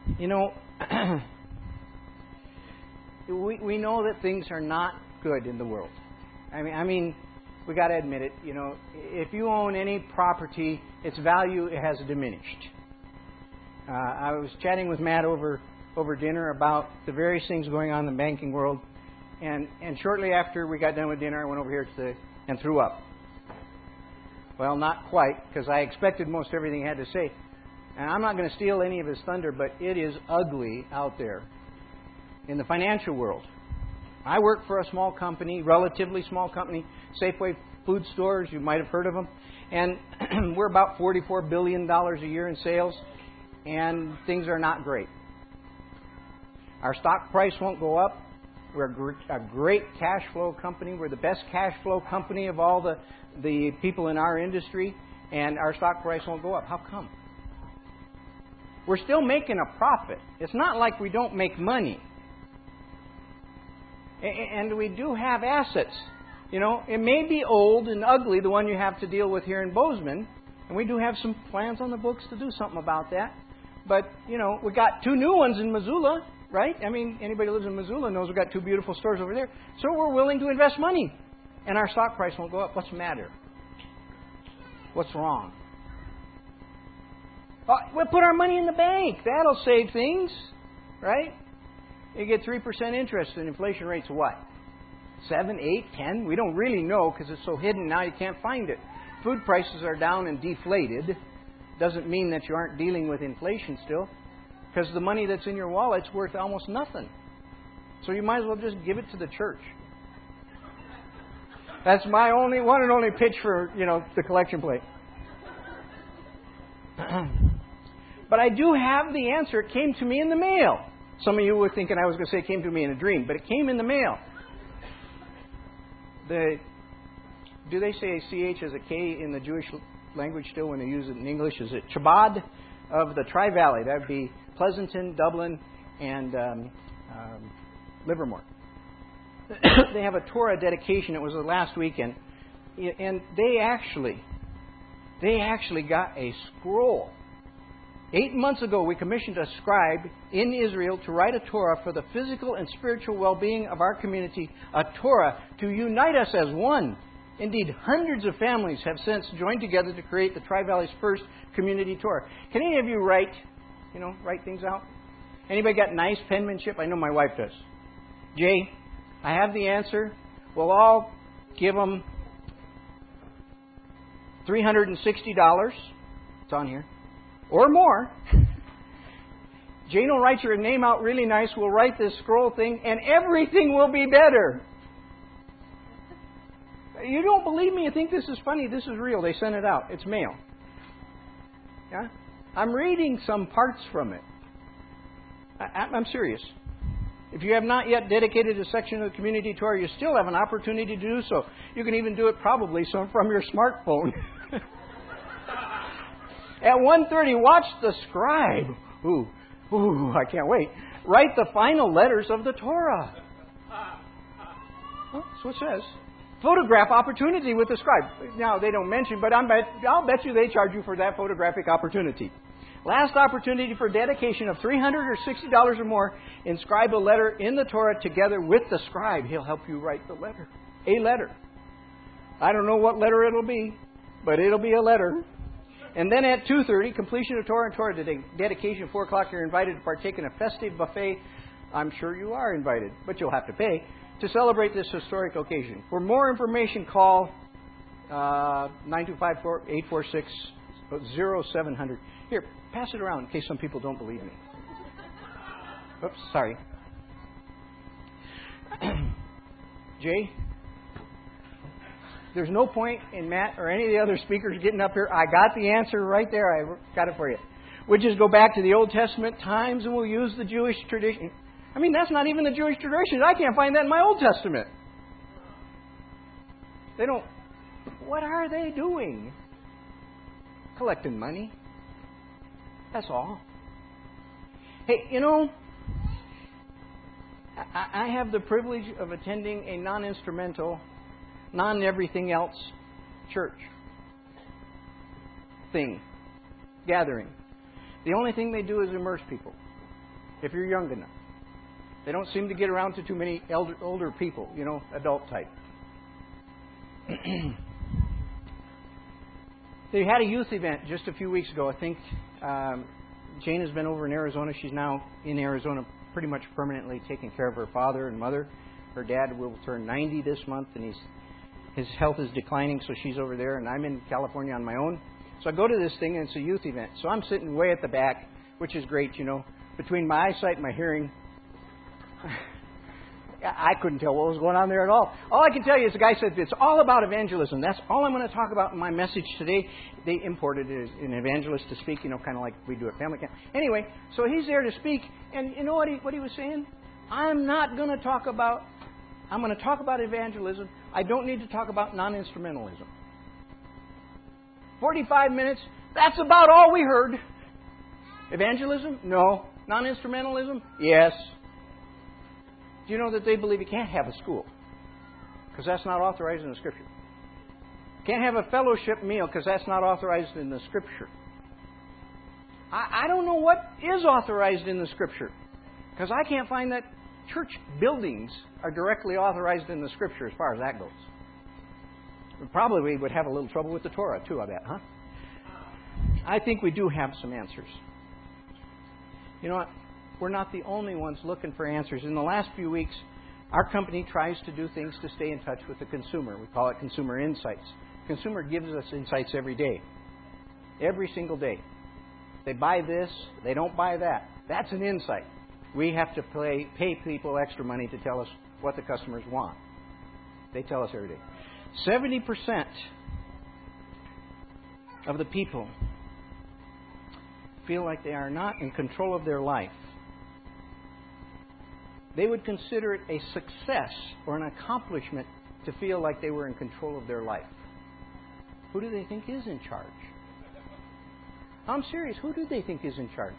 You know, we know that things are not good in the world. I mean, we got to admit it. You know, if you own any property, its value has diminished. I was chatting with Matt over dinner about the various things going on in the banking world, and shortly after we got done with dinner, I went over here and threw up. Well, not quite, because I expected most everything he had to say. And I'm not going to steal any of his thunder, but it is ugly out there in the financial world. I work for a small company, relatively small company, Safeway Food Stores. You might have heard of them. And we're about $44 billion a year in sales, and things are not great. Our stock price won't go up. We're a great cash flow company. We're the best cash flow company of all the people in our industry, and our stock price won't go up. How come? We're still making a profit. It's not like we don't make money. And we do have assets. You know, it may be old and ugly, the one you have to deal with here in Bozeman, and we do have some plans on the books to do something about that. But, you know, we got 2 new ones in Missoula, right? I mean, anybody who lives in Missoula knows we've got 2 beautiful stores over there. So we're willing to invest money, and our stock price won't go up. What's the matter? What's wrong? We'll put our money in the bank. That'll save things, right? You get 3% interest, and inflation rate's what? 7, 8, 10? We don't really know because it's so hidden now you can't find it. Food prices are down and deflated. Doesn't mean that you aren't dealing with inflation still, because the money that's in your wallet's worth almost nothing. So you might as well just give it to the church. That's my one and only pitch for, you know, the collection plate. But I do have the answer. It came to me in the mail. Some of you were thinking I was going to say it came to me in a dream, but it came in the mail. Do they say a CH as a K in the Jewish language still when they use it in English? Is it Chabad of the Tri-Valley? That would be Pleasanton, Dublin, and Livermore. They have a Torah dedication. It was the last weekend. And they actually got a scroll. 8 months ago, we commissioned a scribe in Israel to write a Torah for the physical and spiritual well-being of our community, a Torah to unite us as one. Indeed, hundreds of families have since joined together to create the Tri-Valley's first community Torah. Can any of you write things out? Anybody got nice penmanship? I know my wife does. Jay, I have the answer. We'll all give them $360. It's on here. Or more. Jane will write your name out really nice. We'll write this scroll thing, and everything will be better. You don't believe me? You think this is funny? This is real. They sent it out. It's mail. Yeah? I'm reading some parts from it. I'm serious. If you have not yet dedicated a section of the community Torah, you still have an opportunity to do so. You can even do it probably from your smartphone. At 1:30, watch the scribe. Ooh, I can't wait. Write the final letters of the Torah. Well, that's what it says. Photograph opportunity with the scribe. Now, they don't mention, but I'll bet you they charge you for that photographic opportunity. Last opportunity for dedication of $300 or $60 or more. Inscribe a letter in the Torah together with the scribe. He'll help you write the letter. A letter. I don't know what letter it'll be, but it'll be a letter. And then at 2:30, completion of Torah and Torah dedication. 4 o'clock, you're invited to partake in a festive buffet. I'm sure you are invited, but you'll have to pay to celebrate this historic occasion. For more information, call 925-846-0700. Here, pass it around in case some people don't believe me. Oops, sorry. Jay? There's no point in Matt or any of the other speakers getting up here. I got the answer right there. I got it for you. We'll just go back to the Old Testament times and we'll use the Jewish tradition. I mean, that's not even the Jewish tradition. I can't find that in my Old Testament. They don't. What are they doing? Collecting money. That's all. Hey, you know, I have the privilege of attending a non-instrumental, non-everything else church thing, gathering. The only thing they do is immerse people. if you're young enough. They don't seem to get around to too many older people, adult type. They had a youth event just a few weeks ago. I think Jane has been over in Arizona. She's now in Arizona pretty much permanently taking care of her father and mother. Her dad will turn 90 this month, and his health is declining, so she's over there, and I'm in California on my own. So I go to this thing, and it's a youth event. So I'm sitting way at the back, which is great, Between my eyesight and my hearing, I couldn't tell what was going on there at all. All I can tell you is the guy said, it's all about evangelism. That's all I'm going to talk about in my message today. They imported an evangelist to speak, kind of like we do at family camp. Anyway, so he's there to speak, and you know what he was saying? I'm going to talk about evangelism. I don't need to talk about non-instrumentalism. 45 minutes, that's about all we heard. Evangelism? No. Non-instrumentalism? Yes. Do you know that they believe you can't have a school? Because that's not authorized in the Scripture. Can't have a fellowship meal because that's not authorized in the Scripture. I don't know what is authorized in the Scripture. Because I can't find that church buildings are directly authorized in the Scripture as far as that goes. We would have a little trouble with the Torah too, I bet, huh? I think we do have some answers. You know what? We're not the only ones looking for answers. In the last few weeks, our company tries to do things to stay in touch with the consumer. We call it Consumer Insights. Consumer gives us insights every day. Every single day. They buy this, they don't buy that. That's an insight. We have to pay people extra money to tell us what the customers want. They tell us every day. 70% of the people feel like they are not in control of their life. They would consider it a success or an accomplishment to feel like they were in control of their life. Who do they think is in charge? I'm serious. Who do they think is in charge?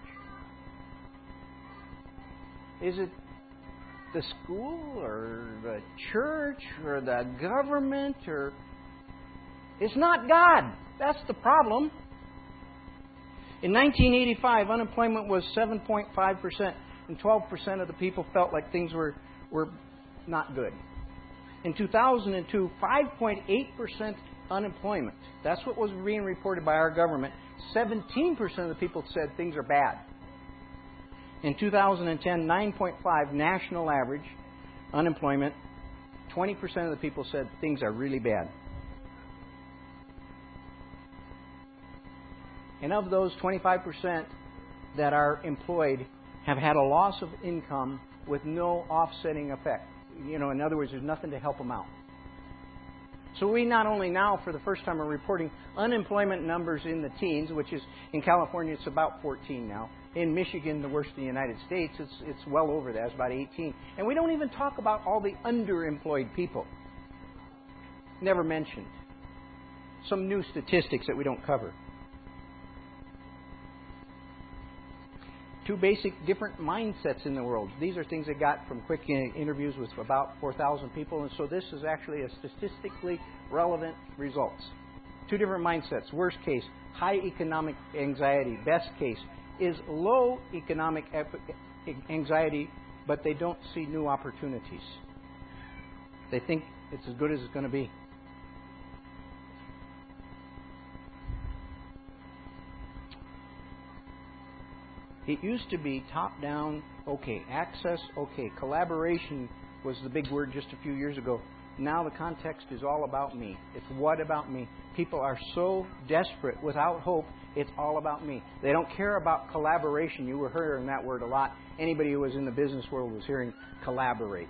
Is it the school or the church or the government? Or it's not God. That's the problem. In 1985, unemployment was 7.5%. And 12% of the people felt like things were not good. In 2002, 5.8% unemployment. That's what was being reported by our government. 17% of the people said things are bad. In 2010, 9.5 national average unemployment. 20% of the people said things are really bad. And of those 25% that are employed, have had a loss of income with no offsetting effect. In other words, there's nothing to help them out. So we not only now, for the first time, are reporting unemployment numbers in the teens, which is, in California, it's about 14 now. In Michigan, the worst in the United States, it's well over that. It's about 18. And we don't even talk about all the underemployed people. Never mentioned. Some new statistics that we don't cover. Two basic different mindsets in the world. These are things I got from quick interviews with about 4,000 people, and so this is actually a statistically relevant results. Two different mindsets. Worst case, high economic anxiety. Best case is low economic anxiety, but they don't see new opportunities. They think it's as good as it's going to be. It used to be top-down, okay. Access, okay. Collaboration was the big word just a few years ago. Now the context is all about me. It's what about me? People are so desperate, without hope, it's all about me. They don't care about collaboration. You were hearing that word a lot. Anybody who was in the business world was hearing collaborate.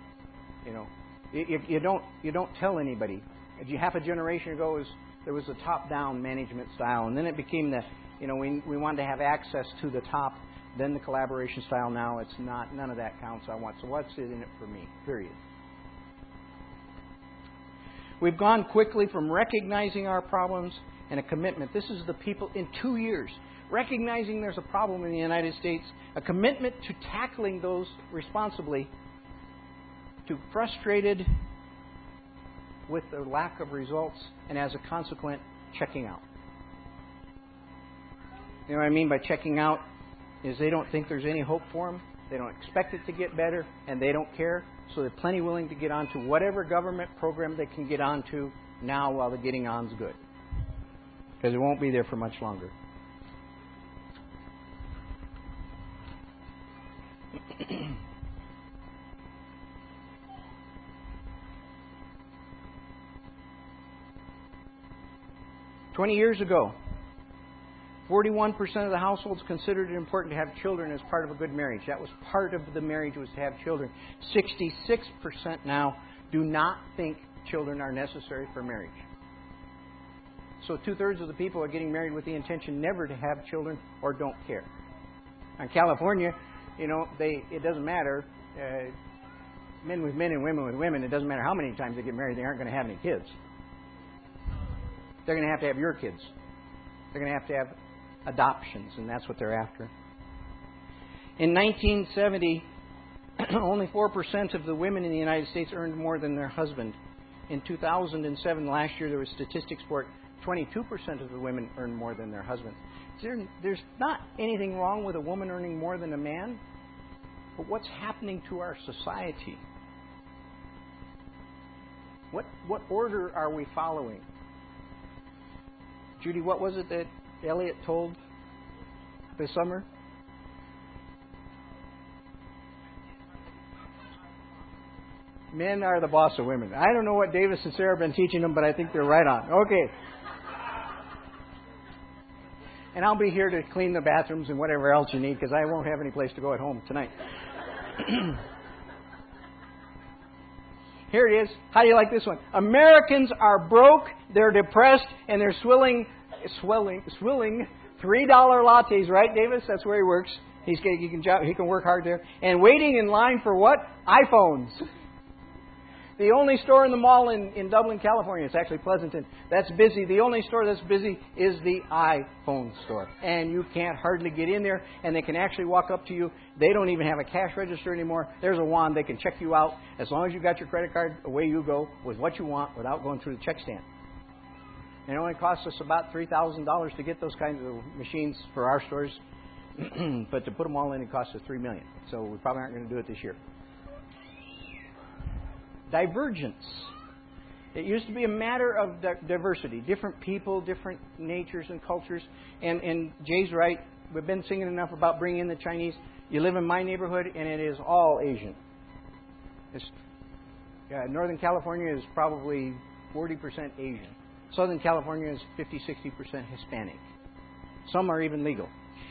You don't tell anybody. Half a generation ago, there was a top-down management style, and then it became we wanted to have access to the top, then the collaboration style. Now it's not. None of that counts. I want. So what's it in it for me? Period. We've gone quickly from recognizing our problems and a commitment. This is the people in 2 years. Recognizing there's a problem in the United States, a commitment to tackling those responsibly, to frustrated with the lack of results, and as a consequence, checking out. You know what I mean by checking out? is they don't think there's any hope for them. They don't expect it to get better, and they don't care. So they're plenty willing to get onto whatever government program they can get onto now while the getting on's good. Because it won't be there for much longer. $20 years ago, 41% of the households considered it important to have children as part of a good marriage. That was part of the marriage, was to have children. 66% now do not think children are necessary for marriage. So 2/3 of the people are getting married with the intention never to have children or don't care. In California, it doesn't matter. Men with men and women with women, it doesn't matter how many times they get married, they aren't going to have any kids. They're going to have your kids. They're going to have adoptions, and that's what they're after. In 1970, only 4% of the women in the United States earned more than their husband. In 2007, last year, there was statistics for it. 22% of the women earned more than their husband. There's not anything wrong with a woman earning more than a man, but what's happening to our society? What order are we following? Judy, what was it that Elliot told this summer? Men are the boss of women. I don't know what Davis and Sarah have been teaching them, but I think they're right on. Okay. And I'll be here to clean the bathrooms and whatever else you need, because I won't have any place to go at home tonight. Here it is. How do you like this one? Americans are broke, they're depressed, and they're swilling $3 lattes, right, Davis? That's where he works. He can work hard there. And waiting in line for what? iPhones. The only store in the mall in Dublin, California, it's actually Pleasanton, that's busy. The only store that's busy is the iPhone store. And you can't hardly get in there, and they can actually walk up to you. They don't even have a cash register anymore. There's a wand. They can check you out. As long as you got your credit card, away you go with what you want without going through the check stand. And it only costs us about $3,000 to get those kinds of machines for our stores. But to put them all in, it costs us $3 million. So we probably aren't going to do it this year. Divergence. It used to be a matter of diversity. Different people, different natures and cultures. And Jay's right. We've been singing enough about bringing in the Chinese. You live in my neighborhood, and it is all Asian. Northern California is probably 40% Asian. Southern California is 50-60% Hispanic. Some are even legal.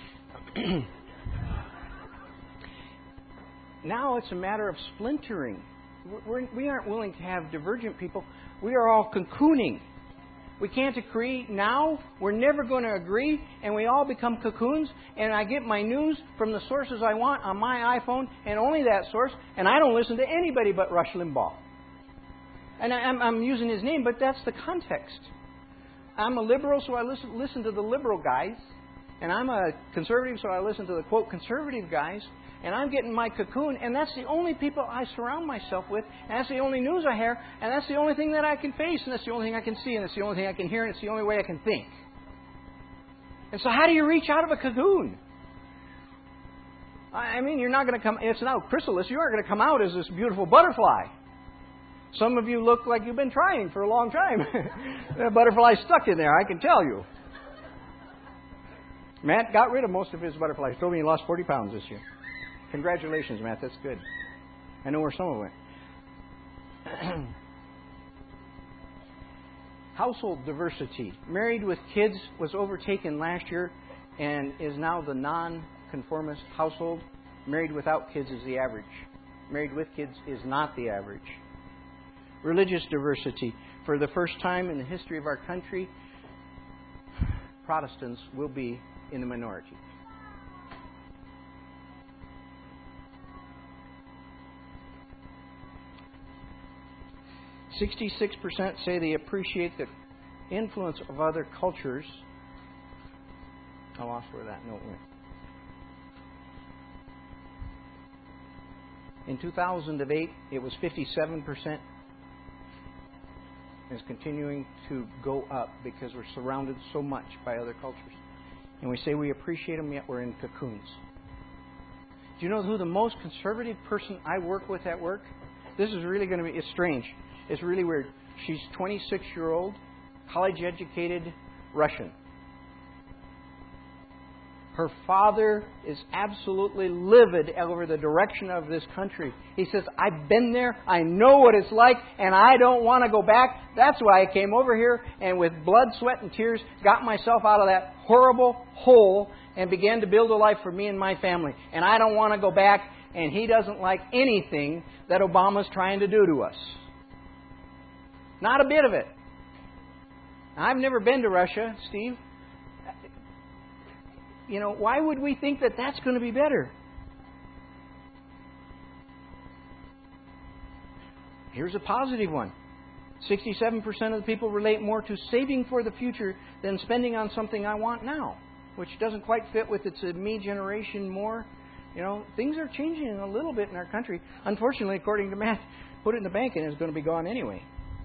Now it's a matter of splintering. We aren't willing to have divergent people. We are all cocooning. We can't agree now. We're never going to agree. And we all become cocoons. And I get my news from the sources I want on my iPhone, and only that source. And I don't listen to anybody but Rush Limbaugh. And I'm using his name, but that's the context. I'm a liberal, so I listen to the liberal guys. And I'm a conservative, so I listen to the, quote, conservative guys. And I'm getting my cocoon, and that's the only people I surround myself with, and that's the only news I hear, and that's the only thing that I can face, and that's the only thing I can see, and that's the only thing I can hear, and it's the only way I can think. And so how do you reach out of a cocoon? I mean, you're not going to come, it's now chrysalis, you aren't going to come out as this beautiful butterfly. Some of you look like you've been trying for a long time. The butterfly's stuck in there, I can tell you. Matt got rid of most of his butterflies. Told me he lost 40 pounds this year. Congratulations, Matt. That's good. I know where some of it went. Household diversity. Married with kids was overtaken last year and is now the non-conformist household. Married without kids is the average. Married with kids is not the average. Religious diversity. For the first time in the history of our country, Protestants will be in the minority. %66% say they appreciate the influence of other cultures. I lost where that note went. In 2008, it was 57%. It's continuing to go up because we're surrounded so much by other cultures. And we say we appreciate them, yet we're in cocoons. Do you know who the most conservative person I work with at work? This is really going to be, it's strange. It's really weird. She's 26-year-old, college-educated Russian. Her father is absolutely livid over the direction of this country. He says, I've been there, I know what it's like, and I don't want to go back. That's why I came over here and with blood, sweat, and tears got myself out of that horrible hole and began to build a life for me and my family. And I don't want to go back, and he doesn't like anything that Obama's trying to do to us. Not a bit of it. I've never been to Russia, Steve. You know, why would we think that that's going to be better? Here's a positive one. 67% of the people relate more to saving for the future than spending on something I want now, which doesn't quite fit with it's a me generation more. You know, things are changing a little bit in our country. Unfortunately, according to Matt, put it in the bank and it's going to be gone anyway.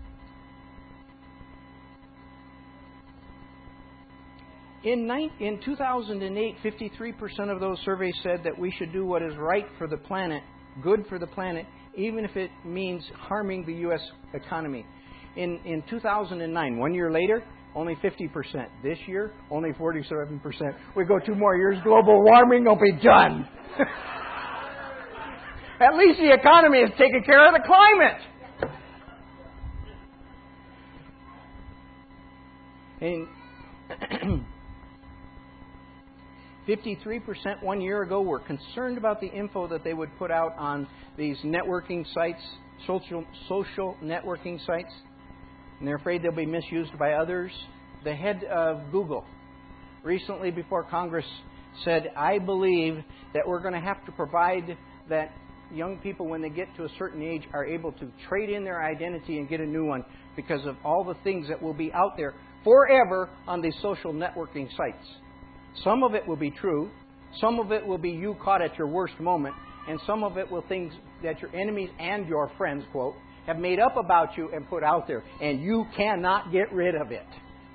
In 2008, 53% of those surveys said that we should do what is right for the planet, good for the planet, even if it means harming the U.S. economy. In 2009, 1 year later, only 50%. This year, only 47%. We go 2 more years, global warming will be done. At least the economy is taking care of the climate. And 53% 1 year ago were concerned about the info that they would put out on these networking sites, social networking sites, and they're afraid they'll be misused by others. The head of Google recently before Congress said, I believe that we're going to have to provide that young people, when they get to a certain age, are able to trade in their identity and get a new one because of all the things that will be out there forever on these social networking sites. Some of it will be true. Some of it will be you caught at your worst moment. And some of it will things that your enemies and your friends, quote, have made up about you and put out there. And you cannot get rid of it.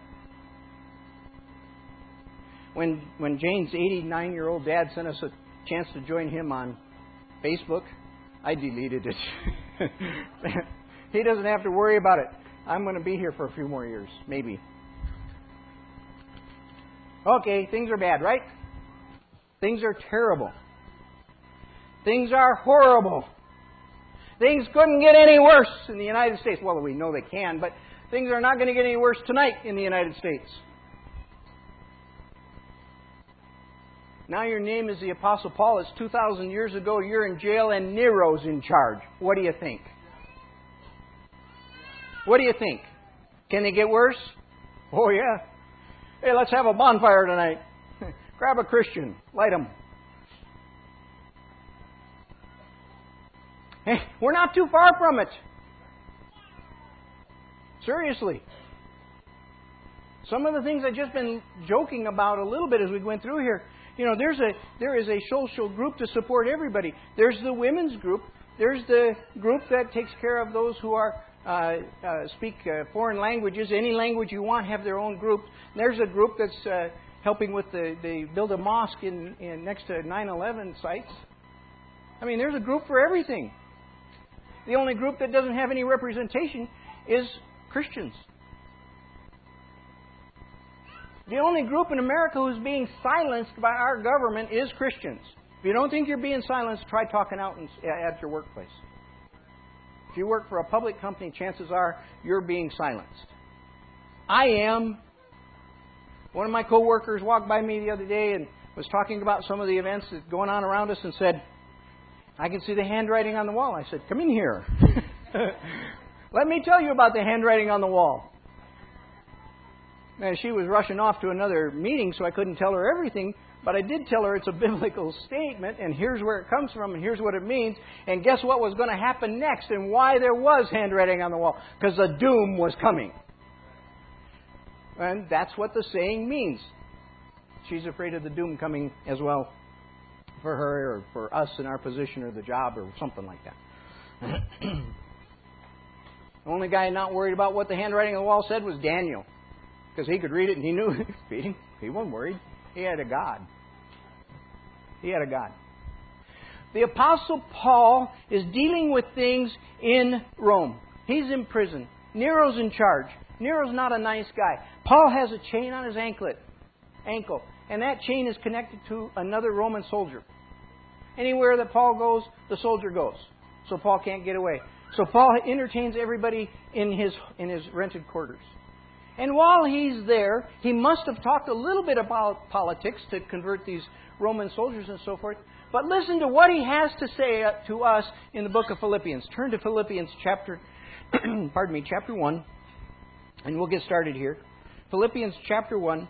When Jane's 89-year-old dad sent us a chance to join him on Facebook, I deleted it. He doesn't have to worry about it. I'm going to be here for a few more years, maybe. Okay, things are bad, right? Things are terrible. Things are horrible. Things couldn't get any worse in the United States. Well, we know they can, but things are not going to get any worse tonight in the United States. Now your name is the Apostle Paul. It's 2,000 years ago. You're in jail and Nero's in charge. What do you think? What do you think? Can they get worse? Oh, yeah. Hey, let's have a bonfire tonight. Grab a Christian. Light them. Hey, we're not too far from it. Seriously. Some of the things I've just been joking about a little bit as we went through here. You know, there is a social group to support everybody. There's the women's group. There's the group that takes care of those who are speak foreign languages. Any language you want, have their own group. There's a group that's helping with they build a mosque in next to 9/11 sites. I mean, there's a group for everything. The only group that doesn't have any representation is Christians. The only group in America who's being silenced by our government is Christians. If you don't think you're being silenced, try talking out at your workplace. If you work for a public company, chances are you're being silenced. I am. One of my coworkers walked by me the other day and was talking about some of the events that's going on around us and said, I can see the handwriting on the wall. I said, come in here. Let me tell you about the handwriting on the wall. And she was rushing off to another meeting, so I couldn't tell her everything. But I did tell her it's a biblical statement, and here's where it comes from, and here's what it means. And guess what was going to happen next, and why there was handwriting on the wall? Because the doom was coming. And that's what the saying means. She's afraid of the doom coming as well for her or for us in our position or the job or something like that. The only guy not worried about what the handwriting on the wall said was Daniel. Because he could read it and he knew. He wasn't worried. He had a God. He had a God. The Apostle Paul is dealing with things in Rome. He's in prison. Nero's in charge. Nero's not a nice guy. Paul has a chain on his ankle, and that chain is connected to another Roman soldier. Anywhere that Paul goes, the soldier goes. So Paul can't get away. So Paul entertains everybody in his rented quarters. And while he's there, he must have talked a little bit about politics to convert these Roman soldiers and so forth. But listen to what he has to say to us in the book of Philippians. Turn to Philippians chapter 1, and we'll get started here. Philippians chapter 1.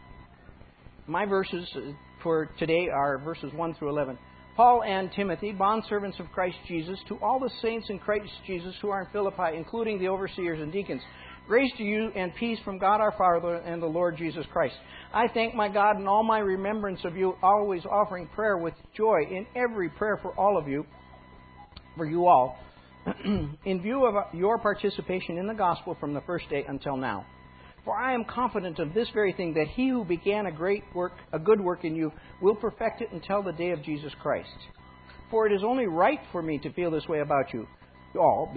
My verses for today are verses 1 through 11. Paul and Timothy, bondservants of Christ Jesus, to all the saints in Christ Jesus who are in Philippi, including the overseers and deacons. Grace to you and peace from God our Father and the Lord Jesus Christ. I thank my God in all my remembrance of you, always offering prayer with joy in every prayer for all of you, for you all, in view of your participation in the gospel from the first day until now. For I am confident of this very thing, that he who began a good work in you, will perfect it until the day of Jesus Christ. For it is only right for me to feel this way about you all,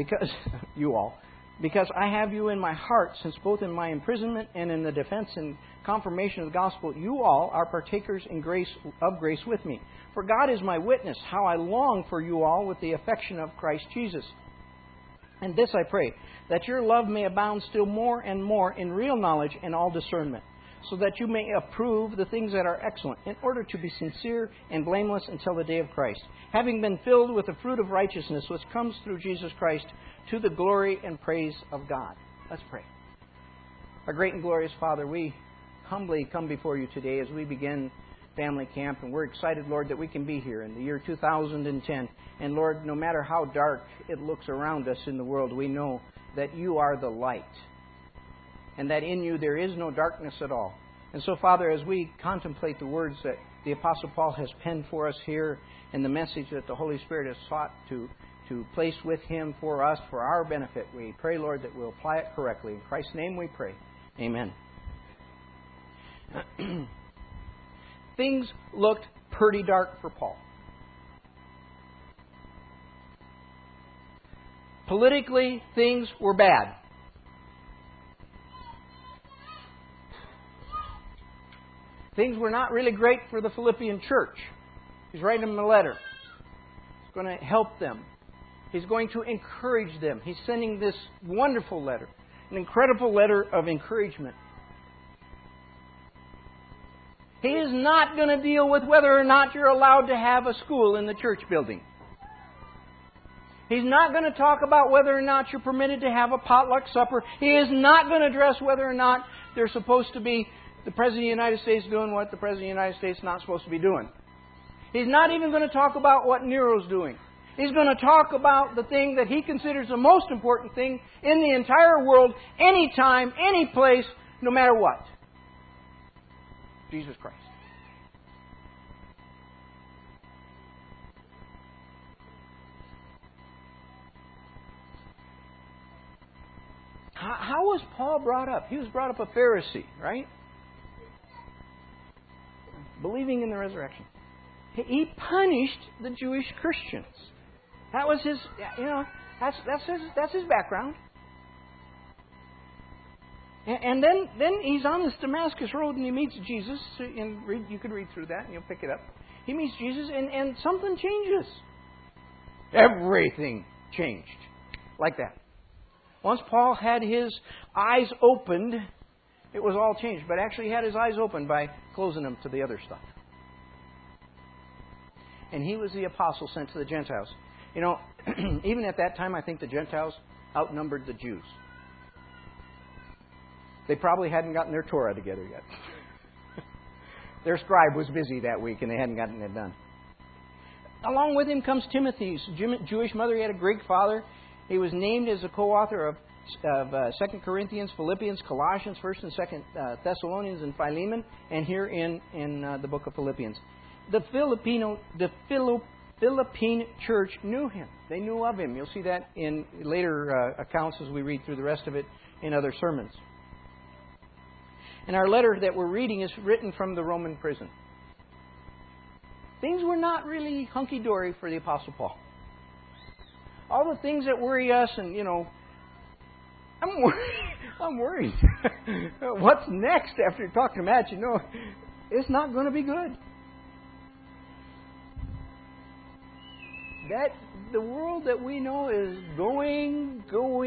because I have you in my heart, since both in my imprisonment and in the defense and confirmation of the gospel, you all are partakers in grace with me. For God is my witness, how I long for you all with the affection of Christ Jesus. And this I pray, that your love may abound still more and more in real knowledge and all discernment, so that you may approve the things that are excellent, in order to be sincere and blameless until the day of Christ, having been filled with the fruit of righteousness which comes through Jesus Christ, to the glory and praise of God. Let's pray. Our great and glorious Father, we humbly come before you today as we begin family camp, and we're excited, Lord, that we can be here in the year 2010. And Lord, no matter how dark it looks around us in the world, we know that you are the light, and that in you there is no darkness at all. And so, Father, as we contemplate the words that the Apostle Paul has penned for us here, and the message that the Holy Spirit has sought to place with him for us, for our benefit, we pray, Lord, that we'll apply it correctly. In Christ's name we pray. Amen. Things looked pretty dark for Paul. Politically, things were bad. Things were not really great for the Philippian church. He's writing them a letter. He's going to help them. He's going to encourage them. He's sending this wonderful letter, an incredible letter of encouragement. He is not going to deal with whether or not you're allowed to have a school in the church building. He's not going to talk about whether or not you're permitted to have a potluck supper. He is not going to address whether or not they're supposed to be the President of the United States doing what the President of the United States is not supposed to be doing. He's not even going to talk about what Nero's doing. He's going to talk about the thing that he considers the most important thing in the entire world, anytime, any place, no matter what. Jesus Christ. How was Paul brought up? He was brought up a Pharisee, right? Believing in the resurrection. He punished the Jewish Christians. That was his, that's his background. And then he's on this Damascus road and he meets Jesus. And you could read through that and you'll pick it up. He meets Jesus and something changes. Everything changed. Like that. Once Paul had his eyes opened, it was all changed. But actually he had his eyes opened by closing them to the other stuff. And he was the apostle sent to the Gentiles. You know, even at that time, I think the Gentiles outnumbered the Jews. They probably hadn't gotten their Torah together yet. Their scribe was busy that week and they hadn't gotten it done. Along with him comes Timothy's Jewish mother. He had a Greek father. He was named as a co-author of 2 Corinthians, Philippians, Colossians, 1st and 2nd Thessalonians, and Philemon, and here in the book of Philippians. The Philippine church knew him. They knew of him. You'll see that in later accounts as we read through the rest of it in other sermons. And our letter that we're reading is written from the Roman prison. things were not really hunky-dory for the Apostle Paul. All the things that worry us, and, I'm worried. What's next after talking to Matt? It's not going to be good. That the world that we know is gone.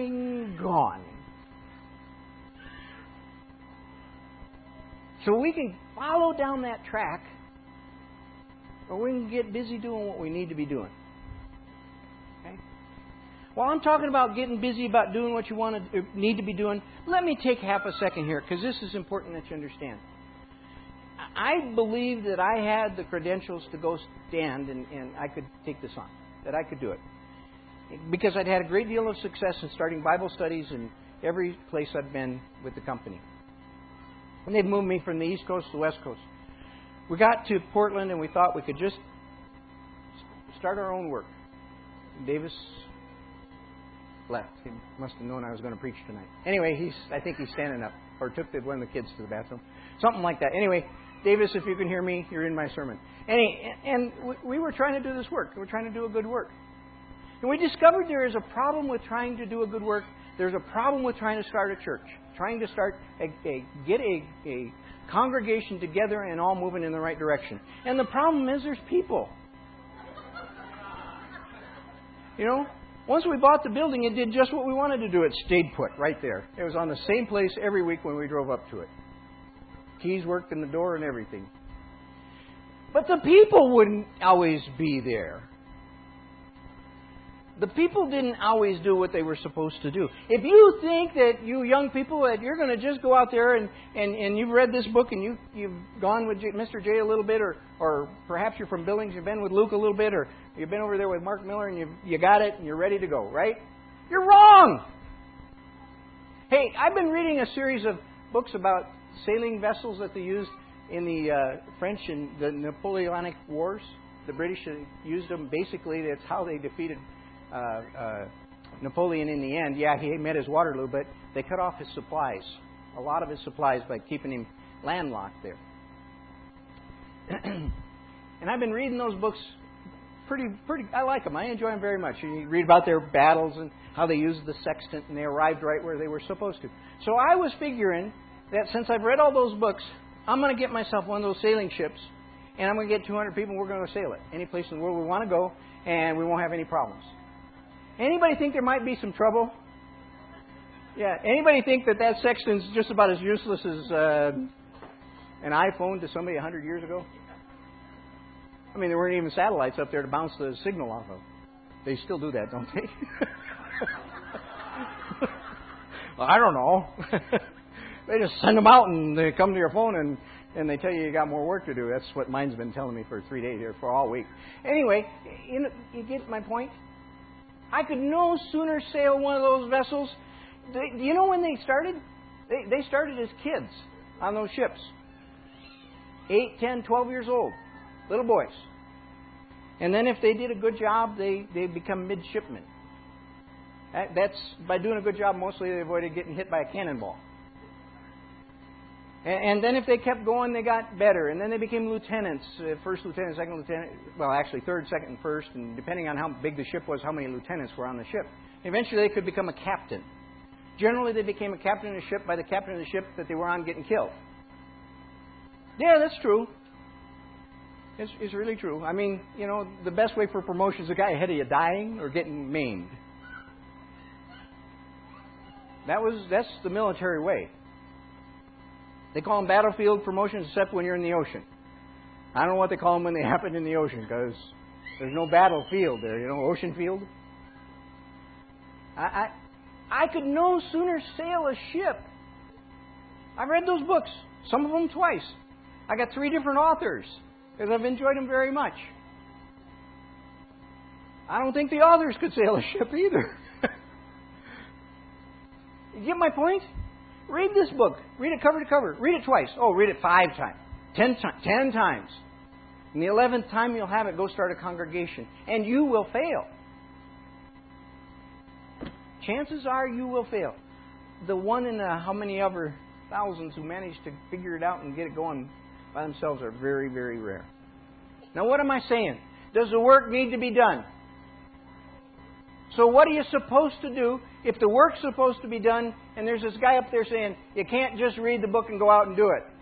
So we can follow down that track, or we can get busy doing what we need to be doing. Okay? While I'm talking about getting busy about doing what you need to be doing, let me take half a second here, because this is important that you understand. I believe that I had the credentials to go stand and I could take this on, that I could do it. Because I'd had a great deal of success in starting Bible studies in every place I'd been with the company. And they'd moved me from the East Coast to the West Coast. We got to Portland and we thought we could just start our own work. Davis left. He must have known I was going to preach tonight. Anyway, I think he's standing up, or took one of the kids to the bathroom. Something like that. Anyway, Davis, if you can hear me, you're in my sermon. And we were trying to do this work. We were trying to do a good work. And we discovered there is a problem with trying to do a good work. There's a problem with trying to start a church. Trying to start get a congregation together and all moving in the right direction. And the problem is there's people. Once we bought the building, it did just what we wanted to do. It stayed put right there. It was on the same place every week when we drove up to it. Keys worked in the door and everything. But the people wouldn't always be there. The people didn't always do what they were supposed to do. If you think that you young people, that you're going to just go out there and you've read this book and you've gone with Mr. J a little bit, or perhaps you're from Billings, you've been with Luke a little bit, or you've been over there with Mark Miller and you got it and you're ready to go, right? You're wrong! Hey, I've been reading a series of books about sailing vessels that they used in the French and the Napoleonic Wars. The British used them. Basically, that's how they defeated Napoleon in the end. Yeah, he met his Waterloo, but they cut off his supplies, a lot of his supplies, by keeping him landlocked there. And I've been reading those books pretty. I like them. I enjoy them very much. You read about their battles and how they used the sextant, and they arrived right where they were supposed to. So I was figuring that since I've read all those books, I'm going to get myself one of those sailing ships, and I'm going to get 200 people, and we're going to sail it any place in the world we want to go, and we won't have any problems. Anybody think there might be some trouble? Yeah. Anybody think that sextant's just about as useless as an iPhone to somebody 100 years ago? I mean, there weren't even satellites up there to bounce the signal off of. They still do that, don't they? Well, I don't know. They just send them out and they come to your phone and they tell you got more work to do. That's what mine's been telling me for 3 days here, for all week. Anyway, you get my point? I could no sooner sail one of those vessels. Do you know when they started? They started as kids on those ships. 8, 10, 12 years old. Little boys. And then if they did a good job, they become midshipmen. That's by doing a good job, mostly they avoided getting hit by a cannonball. And then if they kept going, they got better. And then they became lieutenants, first lieutenant, second lieutenant. Well, actually third, second, and first. And depending on how big the ship was, how many lieutenants were on the ship. Eventually they could become a captain. Generally they became a captain of the ship by the captain of the ship that they were on getting killed. Yeah, that's true. It's really true. I mean, the best way for promotion is a guy ahead of you dying or getting maimed. That's the military way. They call them battlefield promotions, except when you're in the ocean. I don't know what they call them when they happen in the ocean, because there's no battlefield there, ocean field. I could no sooner sail a ship. I've read those books, some of them twice. I got 3 different authors, because I've enjoyed them very much. I don't think the authors could sail a ship either. You get my point? Read this book. Read it cover to cover. Read it twice. Oh, read it 5 times. 10 times. And the 11th time you'll have it, go start a congregation. And you will fail. Chances are you will fail. The one in how many other thousands who manage to figure it out and get it going by themselves are very, very rare. Now what am I saying? Does the work need to be done? So what are you supposed to do if the work's supposed to be done and there's this guy up there saying, you can't just read the book and go out and do it?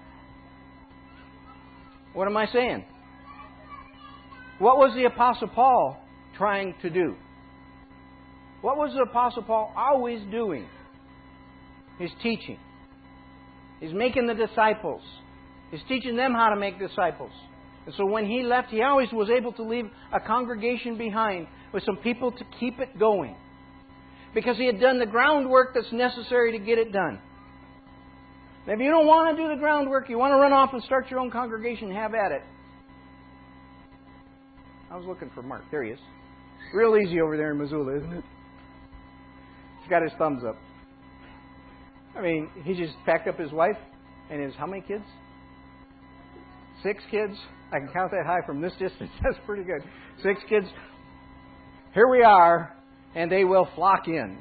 What am I saying? What was the Apostle Paul trying to do? What was the Apostle Paul always doing? He's teaching. He's making the disciples. He's teaching them how to make disciples. And so when he left, he always was able to leave a congregation behind with some people to keep it going. Because he had done the groundwork that's necessary to get it done. Now, if you don't want to do the groundwork, you want to run off and start your own congregation, have at it. I was looking for Mark. There he is. Real easy over there in Missoula, isn't it? He's got his thumbs up. I mean, he just packed up his wife and his, how many kids? 6 kids. I can count that high from this distance. That's pretty good. 6 kids. Here we are, and they will flock in.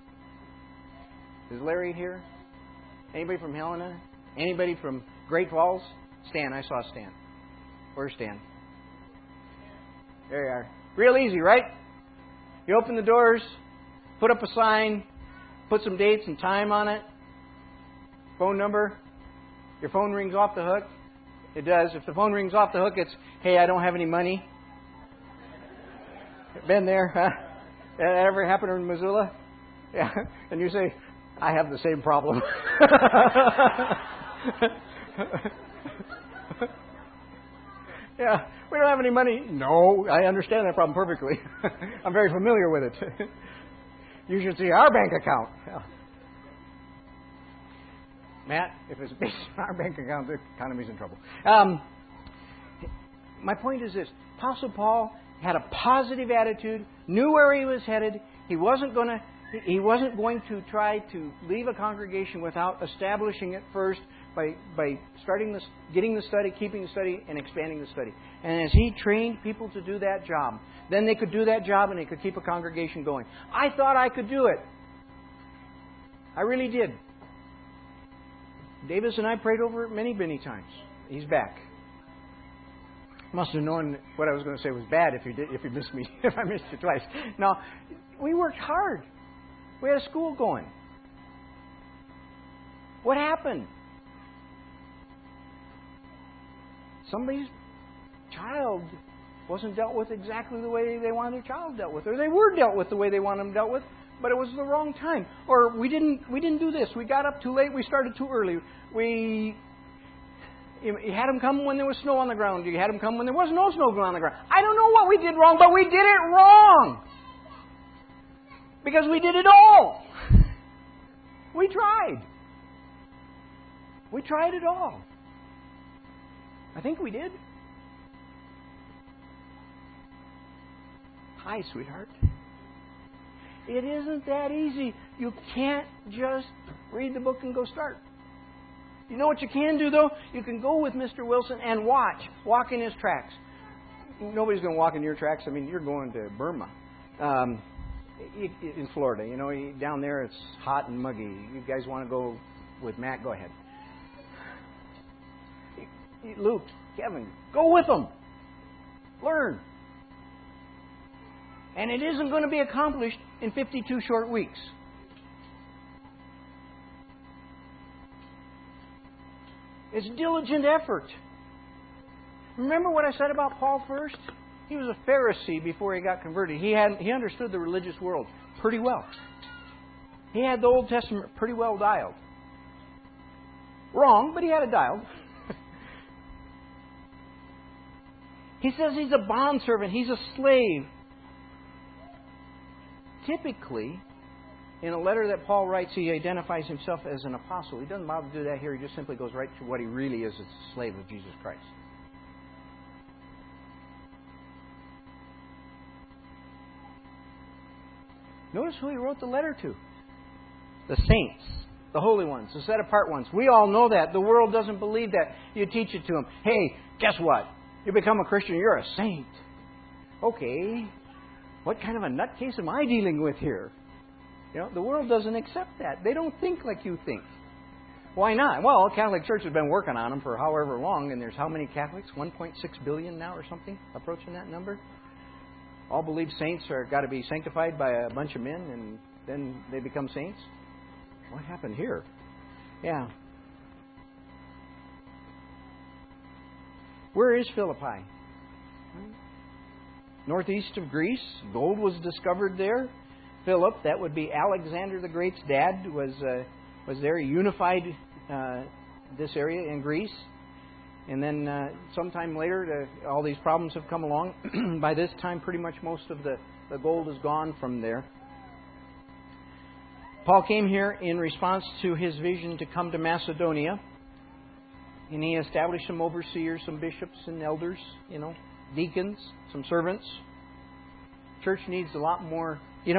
Is Larry here? Anybody from Helena? Anybody from Great Falls? Stan, I saw Stan. Where's Stan? There you are. Real easy, right? You open the doors, put up a sign, put some dates and time on it, phone number. Your phone rings off the hook. It does. If the phone rings off the hook, it's, hey, I don't have any money. Been there, huh? That ever happened in Missoula? Yeah. And you say, I have the same problem. Yeah. We don't have any money. No, I understand that problem perfectly. I'm very familiar with it. You should see our bank account. Yeah. Matt, if it's based on our bank account, the economy's in trouble. My point is this. Apostle Paul had a positive attitude, knew where he was headed. He wasn't going to try to leave a congregation without establishing it first by getting the study, keeping the study, and expanding the study. And as he trained people to do that job, then they could do that job and they could keep a congregation going. I thought I could do it. I really did. Davis and I prayed over it many, many times. He's back. Must have known what I was going to say was bad if you missed me, if I missed you twice. No, we worked hard. We had a school going. What happened? Somebody's child wasn't dealt with exactly the way they wanted their child dealt with, or they were dealt with the way they wanted them dealt with, but it was the wrong time. Or we didn't do this. We got up too late. We started too early. You had them come when there was snow on the ground. You had them come when there was no snow on the ground. I don't know what we did wrong, but we did it wrong. Because we did it all. We tried. We tried it all. I think we did. Hi, sweetheart. It isn't that easy. You can't just read the book and go start. You know what you can do, though? You can go with Mr. Wilson and walk in his tracks. Nobody's going to walk in your tracks. I mean, you're going to Burma. In Florida, you know, down there it's hot and muggy. You guys want to go with Matt? Go ahead. Luke, Kevin, go with them. Learn. And it isn't going to be accomplished in 52 short weeks. It's diligent effort. Remember what I said about Paul first? He was a Pharisee before he got converted. He understood the religious world pretty well. He had the Old Testament pretty well dialed. Wrong, but he had it dialed. He says he's a bondservant. He's a slave. Typically, in a letter that Paul writes, he identifies himself as an apostle. He doesn't bother to do that here. He just simply goes right to what he really is, as a slave of Jesus Christ. Notice who he wrote the letter to. The saints, the holy ones, the set-apart ones. We all know that. The world doesn't believe that. You teach it to them. Hey, guess what? You become a Christian, you're a saint. Okay, what kind of a nutcase am I dealing with here? You know, the world doesn't accept that. They don't think like you think. Why not? Well, the Catholic Church has been working on them for however long, and there's how many Catholics? 1.6 billion now or something? Approaching that number? All believe saints are got to be sanctified by a bunch of men, and then they become saints? What happened here? Yeah. Where is Philippi? Northeast of Greece. Gold was discovered there. Philip, that would be Alexander the Great's dad, was there. He unified this area in Greece. And then sometime later, all these problems have come along. By this time, pretty much most of the gold is gone from there. Paul came here in response to his vision to come to Macedonia. And he established some overseers, some bishops and elders, deacons, some servants. Church needs a lot more.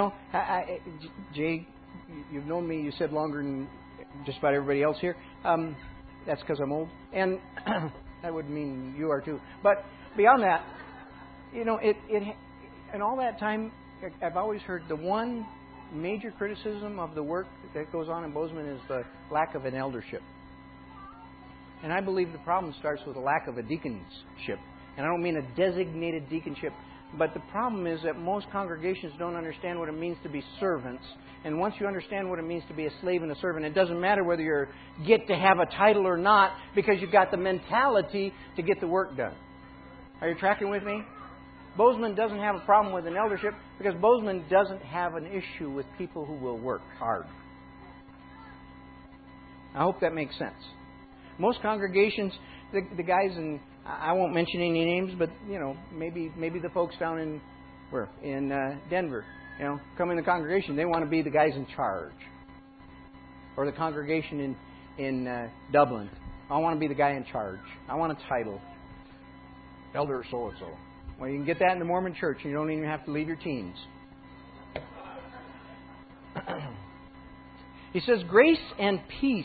Jay, you've known me, you said longer than just about everybody else here. That's because I'm old. And that would mean you are too. But beyond that, in all that time, I've always heard the one major criticism of the work that goes on in Bozeman is the lack of an eldership. And I believe the problem starts with a lack of a deaconship. And I don't mean a designated deaconship, but the problem is that most congregations don't understand what it means to be servants. And once you understand what it means to be a slave and a servant, it doesn't matter whether you get to have a title or not, because you've got the mentality to get the work done. Are you tracking with me? Bozeman doesn't have a problem with an eldership because Bozeman doesn't have an issue with people who will work hard. I hope that makes sense. Most congregations, the guys in, I won't mention any names, but maybe the folks down in Denver, come in the congregation, they want to be the guys in charge, or the congregation in Dublin. I want to be the guy in charge. I want a title, elder so and so. Well, you can get that in the Mormon Church. You don't even have to leave your teens. He says, grace and peace.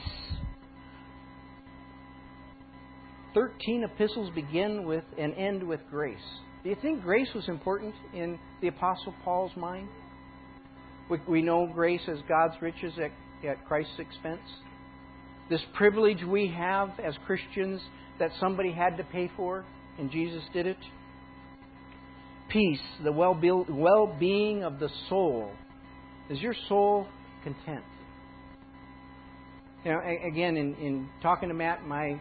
13 epistles begin with and end with grace. Do you think grace was important in the Apostle Paul's mind? We know grace as God's riches at Christ's expense. This privilege we have as Christians that somebody had to pay for, and Jesus did it. Peace, the well-being of the soul. Is your soul content? Again, in talking to Matt,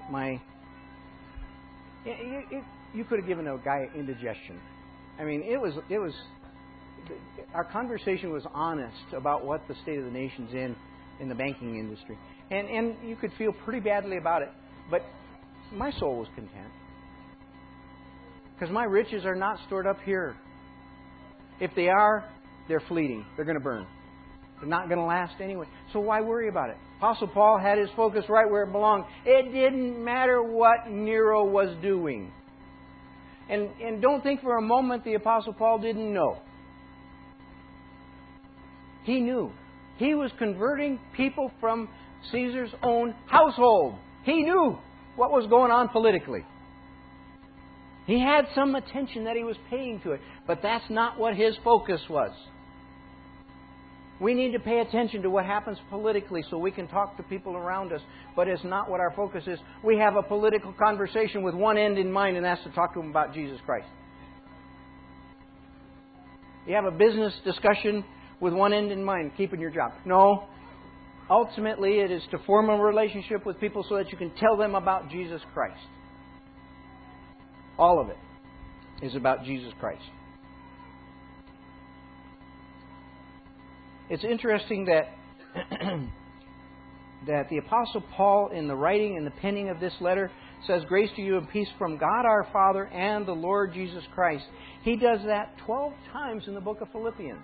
you could have given a guy indigestion. I mean, it was. Our conversation was honest about what the state of the nation's in the banking industry, and you could feel pretty badly about it. But my soul was content because my riches are not stored up here. If they are, they're fleeting. They're going to burn. They're not going to last anyway. So why worry about it? Apostle Paul had his focus right where it belonged. It didn't matter what Nero was doing. And don't think for a moment the Apostle Paul didn't know. He knew. He was converting people from Caesar's own household. He knew what was going on politically. He had some attention that he was paying to it, but that's not what his focus was. We need to pay attention to what happens politically so we can talk to people around us, but it's not what our focus is. We have a political conversation with one end in mind, and that's to talk to them about Jesus Christ. You have a business discussion with one end in mind, keeping your job. No. Ultimately, it is to form a relationship with people so that you can tell them about Jesus Christ. All of it is about Jesus Christ. It's interesting that that the Apostle Paul, in the writing and the penning of this letter, says, grace to you and peace from God our Father and the Lord Jesus Christ. He does that 12 times in the book of Philippians.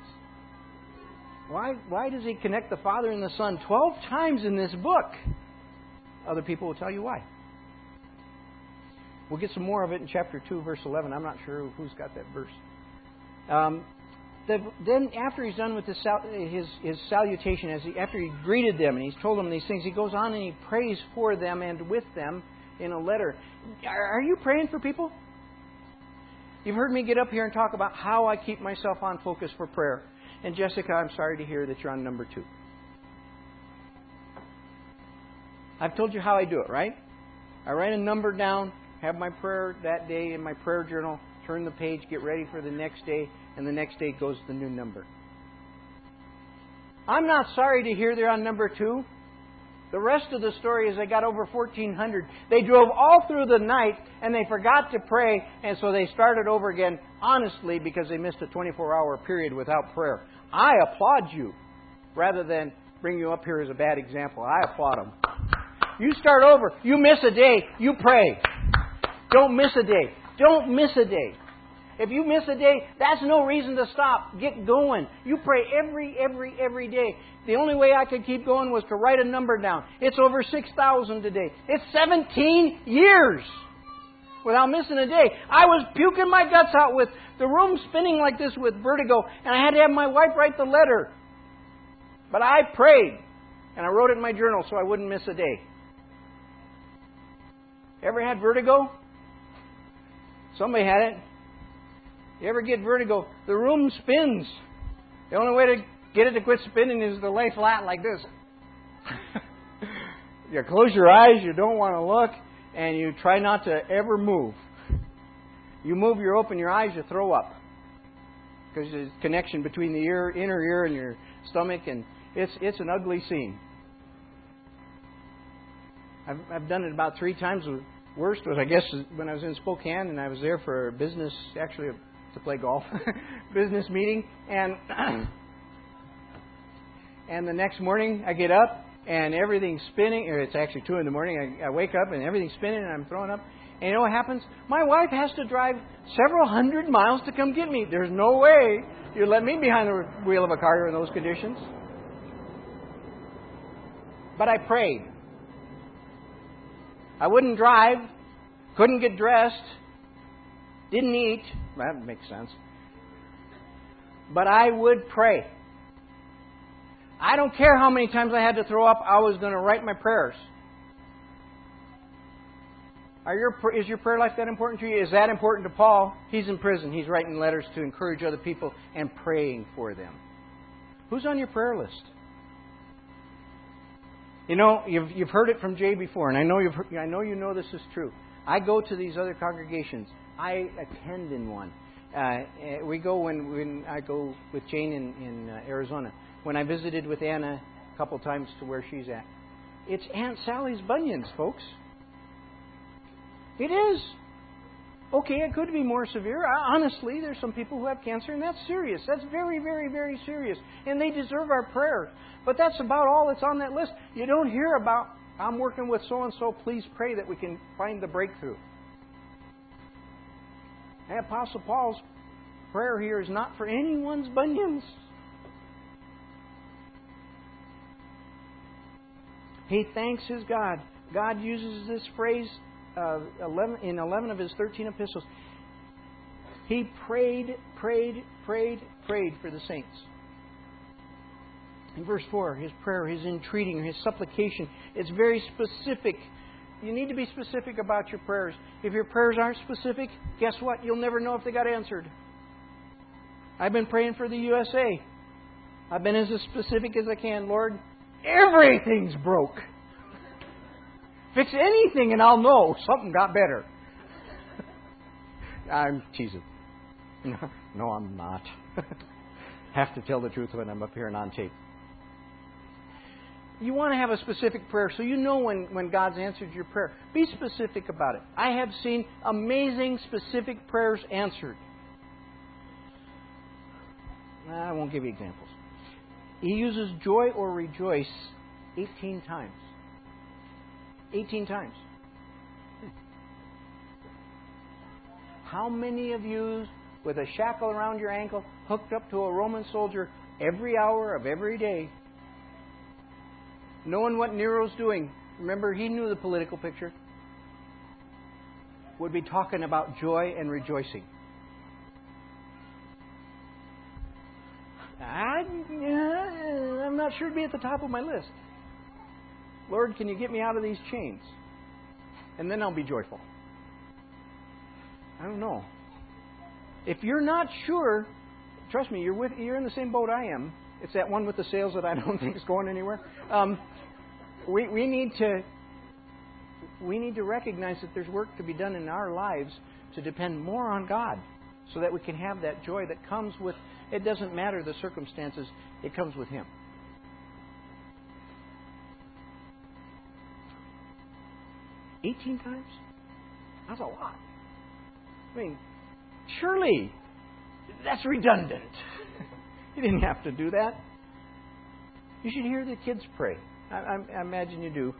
Why does he connect the Father and the Son 12 times in this book? Other people will tell you why. We'll get some more of it in chapter 2, verse 11. I'm not sure who's got that verse. Then after he's done with his salutation, after he greeted them and he's told them these things, he goes on and he prays for them and with them in a letter. Are you praying for people? You've heard me get up here and talk about how I keep myself on focus for prayer. And Jessica, I'm sorry to hear that you're on number 2. I've told you how I do it, right? I write a number down, have my prayer that day in my prayer journal, turn the page, get ready for the next day, and the next day goes the new number. I'm not sorry to hear they're on number 2. The rest of the story is they got over 1,400. They drove all through the night and they forgot to pray, and so they started over again, honestly, because they missed a 24-hour period without prayer. I applaud you, rather than bring you up here as a bad example. I applaud them. You start over. You miss a day, you pray. Don't miss a day. Don't miss a day. If you miss a day, that's no reason to stop. Get going. You pray every day. The only way I could keep going was to write a number down. It's over 6,000 today. It's 17 years without missing a day. I was puking my guts out with the room spinning like this with vertigo, and I had to have my wife write the letter. But I prayed, and I wrote it in my journal so I wouldn't miss a day. Ever had vertigo? Somebody had it. You ever get vertigo? The room spins. The only way to get it to quit spinning is to lay flat like this. You close your eyes, you don't want to look, and you try not to ever move. You move, you open your eyes, you throw up. Because there's a connection between the inner ear and your stomach, and it's an ugly scene. I've done it about 3 times. The worst was, I guess, when I was in Spokane, and I was there for a business, actually to play golf, business meeting, and the next morning I get up and everything's spinning, or it's actually 2 in the morning, I wake up and everything's spinning and I'm throwing up. And you know what happens? My wife has to drive several hundred miles to come get me. There's no way you let me behind the wheel of a car in those conditions. But I prayed. I wouldn't drive, couldn't get dressed, didn't eat. That makes sense. But I would pray. I don't care how many times I had to throw up, I was going to write my prayers. Is your prayer life that important to you? Is that important to Paul? He's in prison. He's writing letters to encourage other people and praying for them. Who's on your prayer list? You know, you've heard it from Jay before, and I know you know this is true. I go to these other congregations. I attend in one. We go when I go with Jane in Arizona. When I visited with Anna a couple times to where she's at. It's Aunt Sally's bunions, folks. It is. Okay, it could be more severe. Honestly, there's some people who have cancer, and that's serious. That's very, very, very serious. And they deserve our prayers. But that's about all that's on that list. You don't hear about, I'm working with so-and-so, please pray that we can find the breakthrough. And Apostle Paul's prayer here is not for anyone's bunions. He thanks his God. God uses this phrase in 11 of his 13 epistles. He prayed for the saints. In verse 4, his prayer, his entreating, his supplication, it's very specific. You need to be specific about your prayers. If your prayers aren't specific, guess what? You'll never know if they got answered. I've been praying for the USA. I've been as specific as I can. Lord, everything's broke. Fix anything and I'll know something got better. I'm teasing. No, I'm not. Have to tell the truth when I'm up here and on tape. You want to have a specific prayer so you know when God's answered your prayer. Be specific about it. I have seen amazing specific prayers answered. I won't give you examples. He uses joy or rejoice 18 times. 18 times. How many of you, with a shackle around your ankle, hooked up to a Roman soldier every hour of every day, knowing what Nero's doing, remember he knew the political picture, would be talking about joy and rejoicing? I'm not sure it'd be at the top of my list. Lord, can you get me out of these chains? And then I'll be joyful. I don't know. If you're not sure, trust me, you're in the same boat I am. It's that one with the sails that I don't think is going anywhere. We need to we need to recognize that there's work to be done in our lives to depend more on God so that we can have that joy that comes with, it doesn't matter the circumstances, it comes with Him. $18 times? That's a lot. I mean, surely that's redundant. You didn't have to do that. You should hear the kids pray. I imagine you do.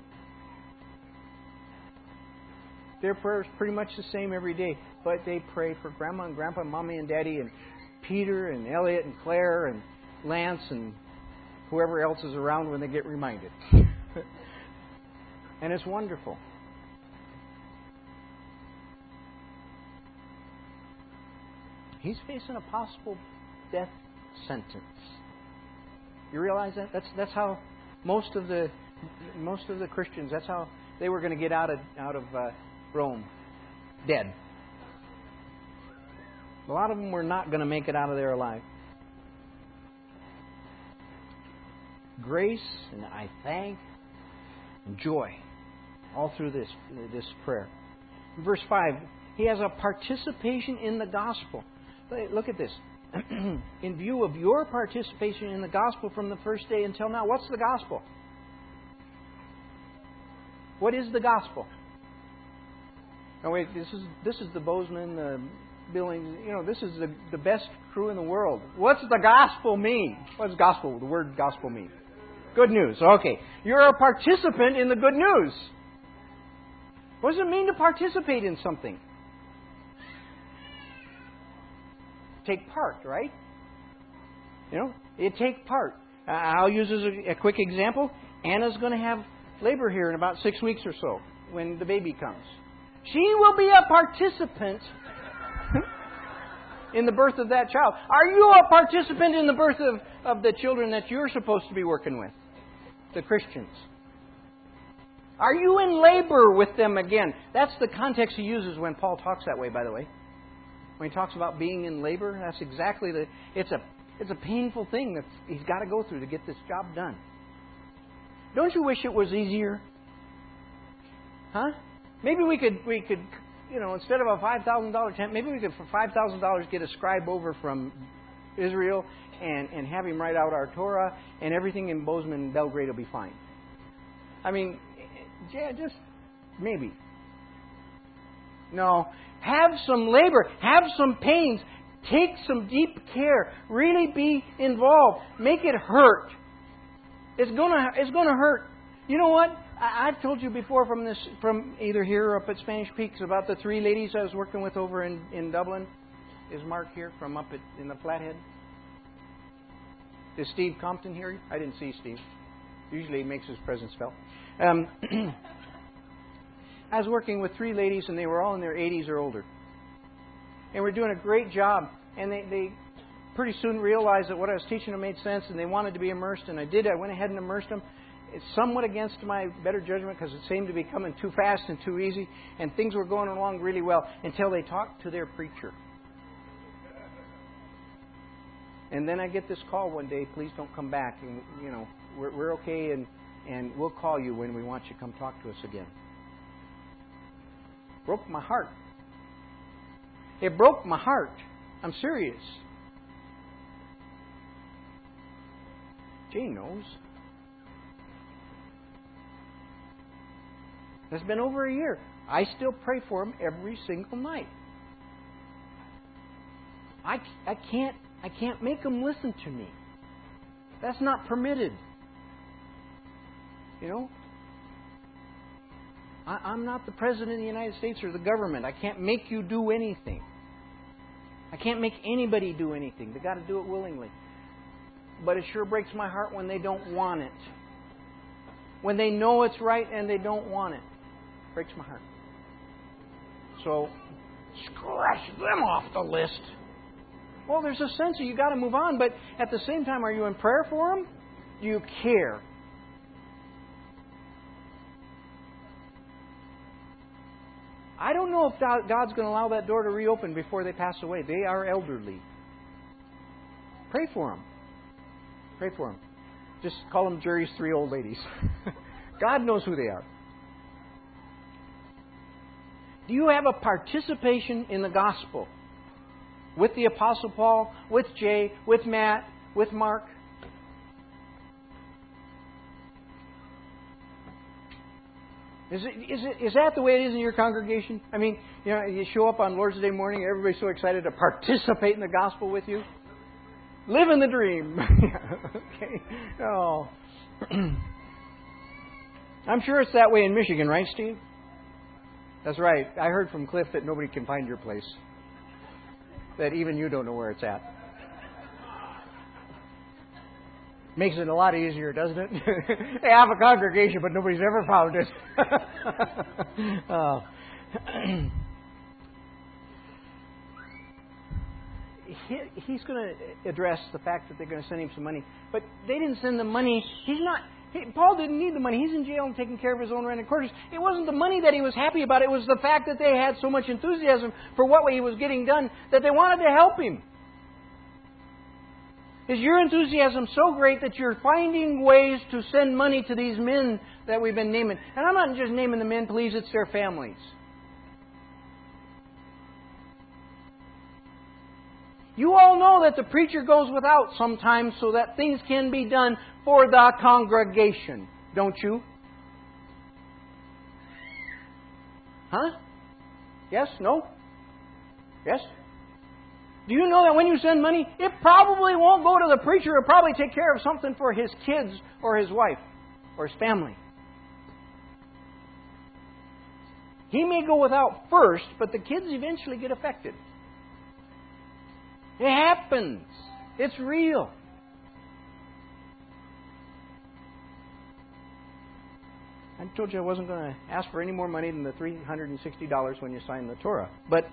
Their prayer is pretty much the same every day, but they pray for Grandma and Grandpa, Mommy and Daddy, and Peter and Elliot and Claire and Lance and whoever else is around when they get reminded. And it's wonderful. He's facing a possible death sentence. You realize that? That's how most of the Christians, that's how they were going to get out of Rome, dead. A lot of them were not going to make it out of there alive. Grace and I thank and joy all through this prayer. In verse 5, he has a participation in the gospel. Look at this. In view of your participation in the gospel from the first day until now, what's the gospel? What is the gospel? Oh wait, this is the Bozeman, the Billings. This is the best crew in the world. What's the gospel mean? What does gospel? The word gospel mean? Good news. Okay, you're a participant in the good news. What does it mean to participate in something? Take part, right? You take part. I'll use as a quick example. Anna's going to have labor here in about 6 weeks or so when the baby comes. She will be a participant in the birth of that child. Are you a participant in the birth of the children that you're supposed to be working with? The Christians. Are you in labor with them again? That's the context he uses when Paul talks that way, by the way. When he talks about being in labor, that's exactly it's a painful thing that he's got to go through to get this job done. Don't you wish it was easier? Huh? Maybe we could instead of a $5,000 tent, maybe we could for $5,000 get a scribe over from Israel and have him write out our Torah, and everything in Bozeman and Belgrade will be fine. I mean, yeah, just maybe. No. Have some labor. Have some pains. Take some deep care. Really be involved. Make it hurt. It's gonna hurt. You know what? I've told you before from either here or up at Spanish Peaks about the 3 ladies I was working with over in Dublin. Is Mark here from up in the Flathead? Is Steve Compton here? I didn't see Steve. Usually he makes his presence felt. I was working with 3 ladies, and they were all in their 80s or older. And we're doing a great job. And they pretty soon realized that what I was teaching them made sense, and they wanted to be immersed. And I did. I went ahead and immersed them. It's somewhat against my better judgment because it seemed to be coming too fast and too easy. And things were going along really well until they talked to their preacher. And then I get this call one day, please don't come back. And, we're okay, and we'll call you when we want you to come talk to us again. Broke my heart. It broke my heart. I'm serious. Jane knows. It's been over a year. I still pray for them every single night. I can't make them listen to me. That's not permitted. I'm not the President of the United States or the government. I can't make you do anything. I can't make anybody do anything. They've got to do it willingly. But it sure breaks my heart when they don't want it. When they know it's right and they don't want it. It breaks my heart. So, scratch them off the list. Well, there's a sense that you got to move on, but at the same time, are you in prayer for them? Do you care? I don't know if God's going to allow that door to reopen before they pass away. They are elderly. Pray for them. Pray for them. Just call them Jerry's 3 old ladies. God knows who they are. Do you have a participation in the gospel? With the Apostle Paul, with Jay, with Matt, with Mark? Is that the way it is in your congregation? I mean, you show up on Lord's Day morning, everybody's so excited to participate in the gospel with you. Living the dream. Okay. Oh. I'm sure it's that way in Michigan, right, Steve? That's right. I heard from Cliff that nobody can find your place. That even you don't know where it's at. Makes it a lot easier, doesn't it? They have a congregation, but nobody's ever found it. He's going to address the fact that they're going to send him some money. But they didn't send the money. Paul didn't need the money. He's in jail and taking care of his own rent and quarters. It wasn't the money that he was happy about. It was the fact that they had so much enthusiasm for what he was getting done that they wanted to help him. Is your enthusiasm so great that you're finding ways to send money to these men that we've been naming? And I'm not just naming the men, please, it's their families. You all know that the preacher goes without sometimes so that things can be done for the congregation, don't you? Huh? Yes? No? Yes? Do you know that when you send money, it probably won't go to the preacher. It'll probably take care of something for his kids or his wife or his family. He may go without first, but the kids eventually get affected. It happens. It's real. I told you I wasn't going to ask for any more money than the $360 when you sign the Torah. But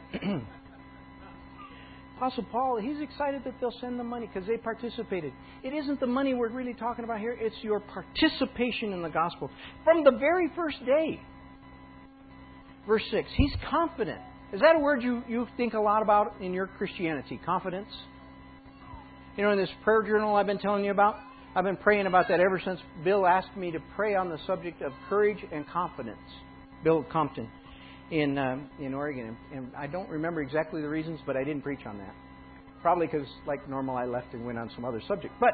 Apostle Paul, he's excited that they'll send the money because they participated. It isn't the money we're really talking about here. It's your participation in the gospel. From the very first day. Verse 6, he's confident. Is that a word you think a lot about in your Christianity? Confidence? In this prayer journal I've been telling you about, I've been praying about that ever since Bill asked me to pray on the subject of courage and confidence. Bill Compton in Oregon. And I don't remember exactly the reasons, but I didn't preach on that. Probably because, like normal, I left and went on some other subject. But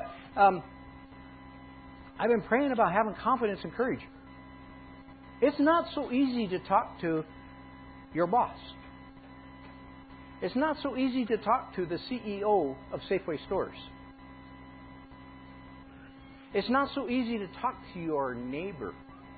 I've been praying about having confidence and courage. It's not so easy to talk to your boss. It's not so easy to talk to the CEO of Safeway stores. It's not so easy to talk to your neighbor.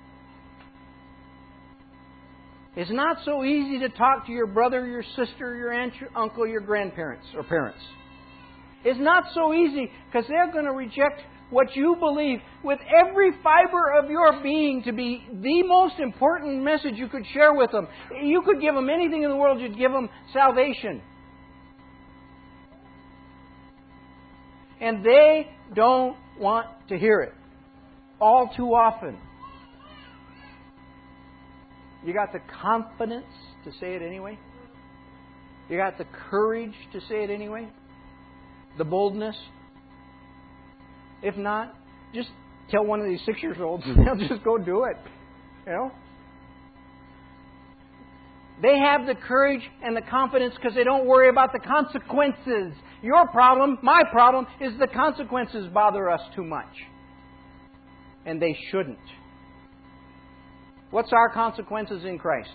It's not so easy to talk to your brother, your sister, your aunt, your uncle, your grandparents or parents. It's not so easy because they're going to reject what you believe with every fiber of your being to be the most important message you could share with them. You could give them anything in the world, you'd give them salvation. And they don't want to hear it. All too often. You got the confidence to say it anyway? You got the courage to say it anyway? The boldness? If not, just tell one of these 6-year-olds and they'll just go do it. They have the courage and the confidence because they don't worry about the consequences. Your problem, my problem, is the consequences bother us too much. And they shouldn't. What's our consequences in Christ?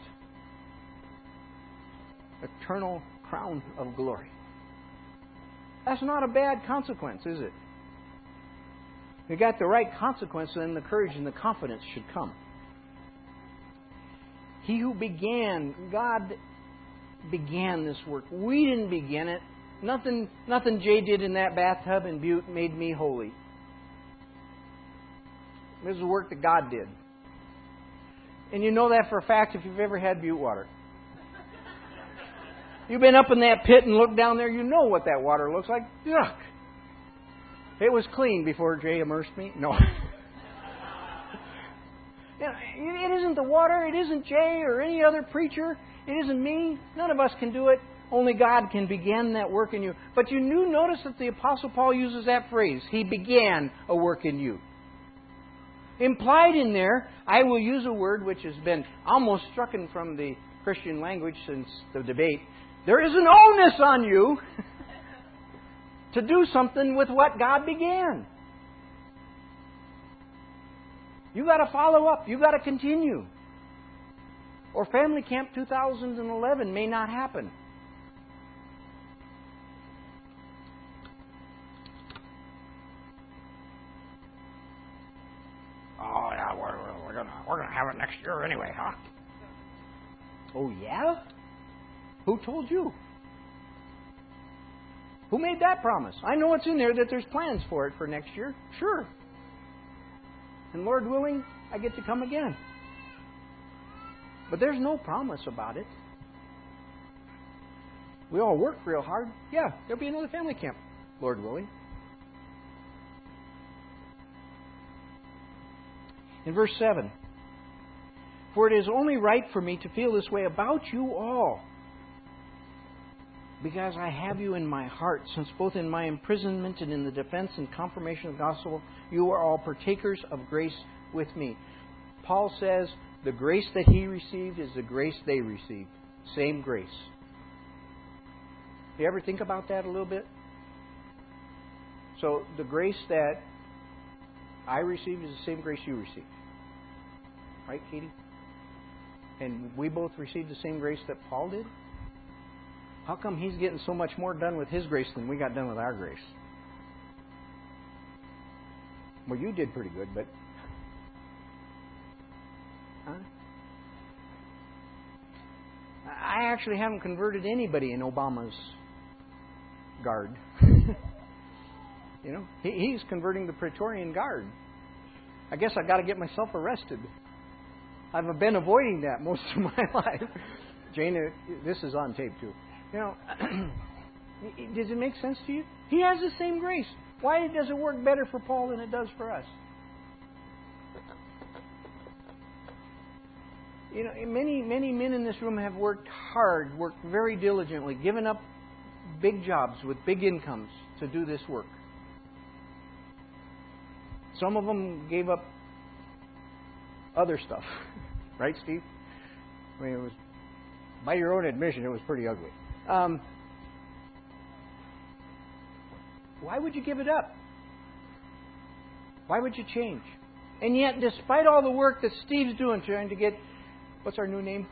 Eternal crown of glory. That's not a bad consequence, is it? If you got the right consequence, then the courage and the confidence should come. He who began, God began this work. We didn't begin it. Nothing Jay did in that bathtub in Butte made me holy. This is the work that God did. And you know that for a fact if you've ever had Butte water. You've been up in that pit and looked down there, you know what that water looks like. Yuck. It was clean before Jay immersed me. No. It isn't the water. It isn't Jay or any other preacher. It isn't me. None of us can do it. Only God can begin that work in you. But you do notice that the Apostle Paul uses that phrase. He began a work in you. Implied in there, I will use a word which has been almost stricken from the Christian language since the debate, there is an onus on you to do something with what God began. You got to follow up. You got to continue. Or Family Camp 2011 may not happen. Oh yeah, we're gonna have it next year anyway, huh? Oh yeah? Who told you? Who made that promise? I know it's in there that there's plans for it for next year. Sure. And Lord willing, I get to come again. But there's no promise about it. We all work real hard. Yeah, there'll be another family camp, Lord willing. In verse 7, for it is only right for me to feel this way about you all, because I have you in my heart, since both in my imprisonment and in the defense and confirmation of the gospel, you are all partakers of grace with me. Paul says the grace that he received is the grace they received. Same grace. Do you ever think about that a little bit? So the grace that I received is the same grace you received. Right, Katie? And we both received the same grace that Paul did? How come he's getting so much more done with his grace than we got done with our grace? Well, you did pretty good, but... Huh? I actually haven't converted anybody in Obama's Guard. You know, he's converting the Praetorian Guard. I guess I've got to get myself arrested. I've been avoiding that most of my life. Jane, this is on tape too. You know, does it make sense to you? He has the same grace. Why does it work better for Paul than it does for us? You know, many men in this room have worked hard, worked very diligently, given up big jobs with big incomes to do this work. Some of them gave up other stuff. Right, Steve? I mean, it was, by your own admission, it was pretty ugly. Why would you give it up? Why would you change? And yet, despite all the work that Steve's doing trying to get, what's our new name?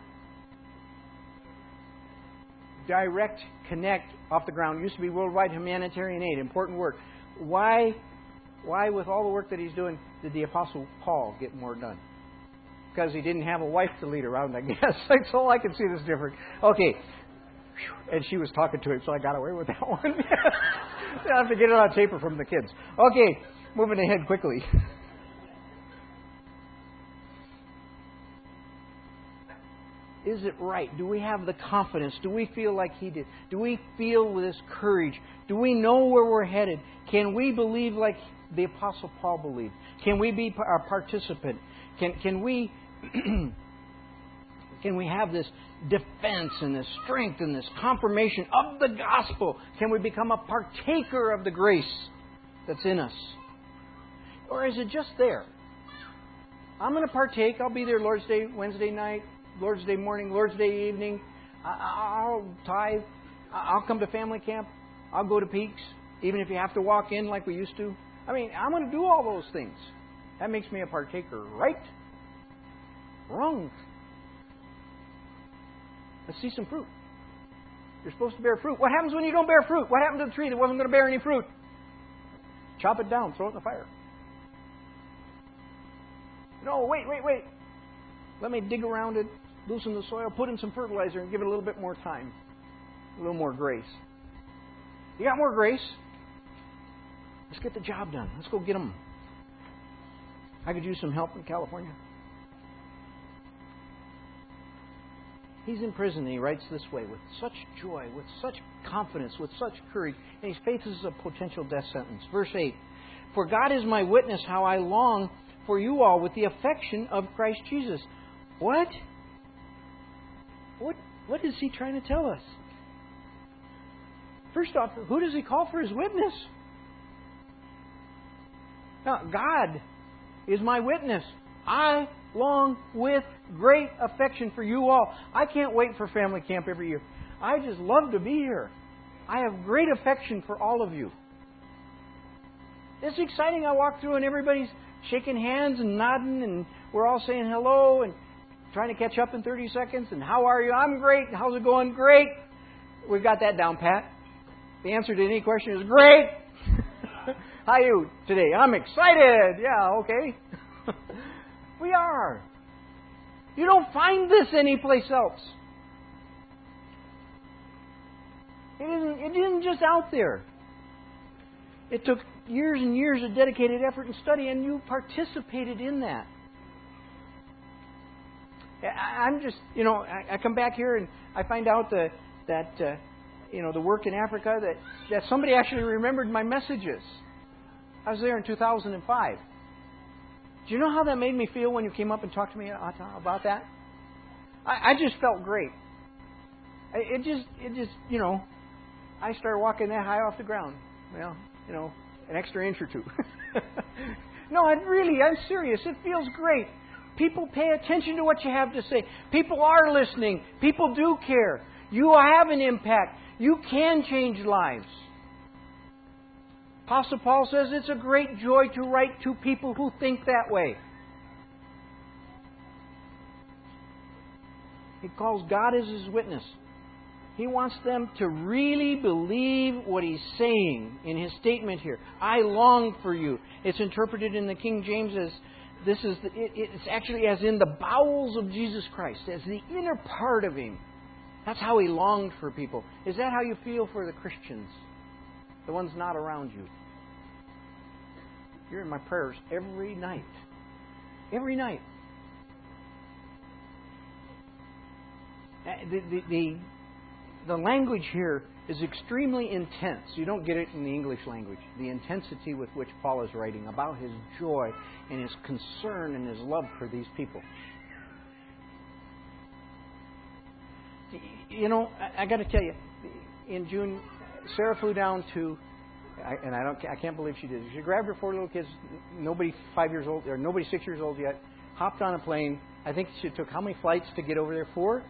Direct Connect off the ground. It used to be Worldwide Humanitarian Aid. Important work. Why, with all the work that he's doing, did the Apostle Paul get more done? Because he didn't have a wife to lead around, I guess. That's all I can see that's different. Okay. And she was talking to him, so I got away with that one. I have to get it on tape from the kids. Okay, moving ahead quickly. Is it right? Do we have the confidence? Do we feel like he did? Do we feel this courage? Do we know where we're headed? Can we believe like the Apostle Paul believed? Can we be a participant? Can we can we have this defense and this strength and this confirmation of the gospel? Can we become a partaker of the grace that's in us? Or is it just there? I'm going to partake. I'll be there Lord's Day, Wednesday night, Lord's Day morning, Lord's Day evening. I'll tithe. I'll come to family camp. I'll go to Peaks, even if you have to walk in like we used to. I mean, I'm going to do all those things. That makes me a partaker, right? Wrong. Let's see some fruit. You're supposed to bear fruit. What happens when you don't bear fruit? What happened to the tree that wasn't going to bear any fruit? Chop it down, throw it in the fire. No, wait. Let me dig around it, loosen the soil, put in some fertilizer, and give it a little bit more time. A little more grace. You got more grace? Let's get the job done. Let's go get them. I could use some help in California. He's in prison and he writes this way with such joy, with such confidence, with such courage, and he faces a potential death sentence. Verse 8, for God is my witness how I long for you all with the affection of Christ Jesus. What? What is he trying to tell us? First off, who does he call for his witness? Now, God is my witness. I long with great affection for you all. I can't wait for family camp every year. I just love to be here. I have great affection for all of you. It's exciting. I walk through and everybody's shaking hands and nodding, and we're all saying hello and trying to catch up in 30 seconds. And how are you? I'm great. How's it going? Great. We've got that down pat. The answer to any question is great. How are you today? I'm excited. Yeah, okay. We are. You don't find this anyplace else. It isn't just out there. It took years and years of dedicated effort and study, and you participated in that. I'm just, I come back here and I find out that the work in Africa, that somebody actually remembered my messages. I was there in 2005. Do you know how that made me feel when you came up and talked to me about that? I just felt great. It just, I started walking that high off the ground. Well, an extra inch or two. No, I'm serious. It feels great. People pay attention to what you have to say. People are listening. People do care. You have an impact. You can change lives. Apostle Paul says it's a great joy to write to people who think that way. He calls God as his witness. He wants them to really believe what he's saying in his statement here. I long for you. It's interpreted in the King James as it's actually as in the bowels of Jesus Christ, as the inner part of him. That's how he longed for people. Is that how you feel for the Christians? The ones not around you? You're in my prayers every night. Every night. The language here is extremely intense. You don't get it in the English language. The intensity with which Paul is writing about his joy and his concern and his love for these people. I got to tell you, in June, Sarah flew down to, and I can't believe she did. She grabbed her 4 little kids, nobody 5 years old, or nobody 6 years old yet, hopped on a plane. I think she took how many flights to get over there?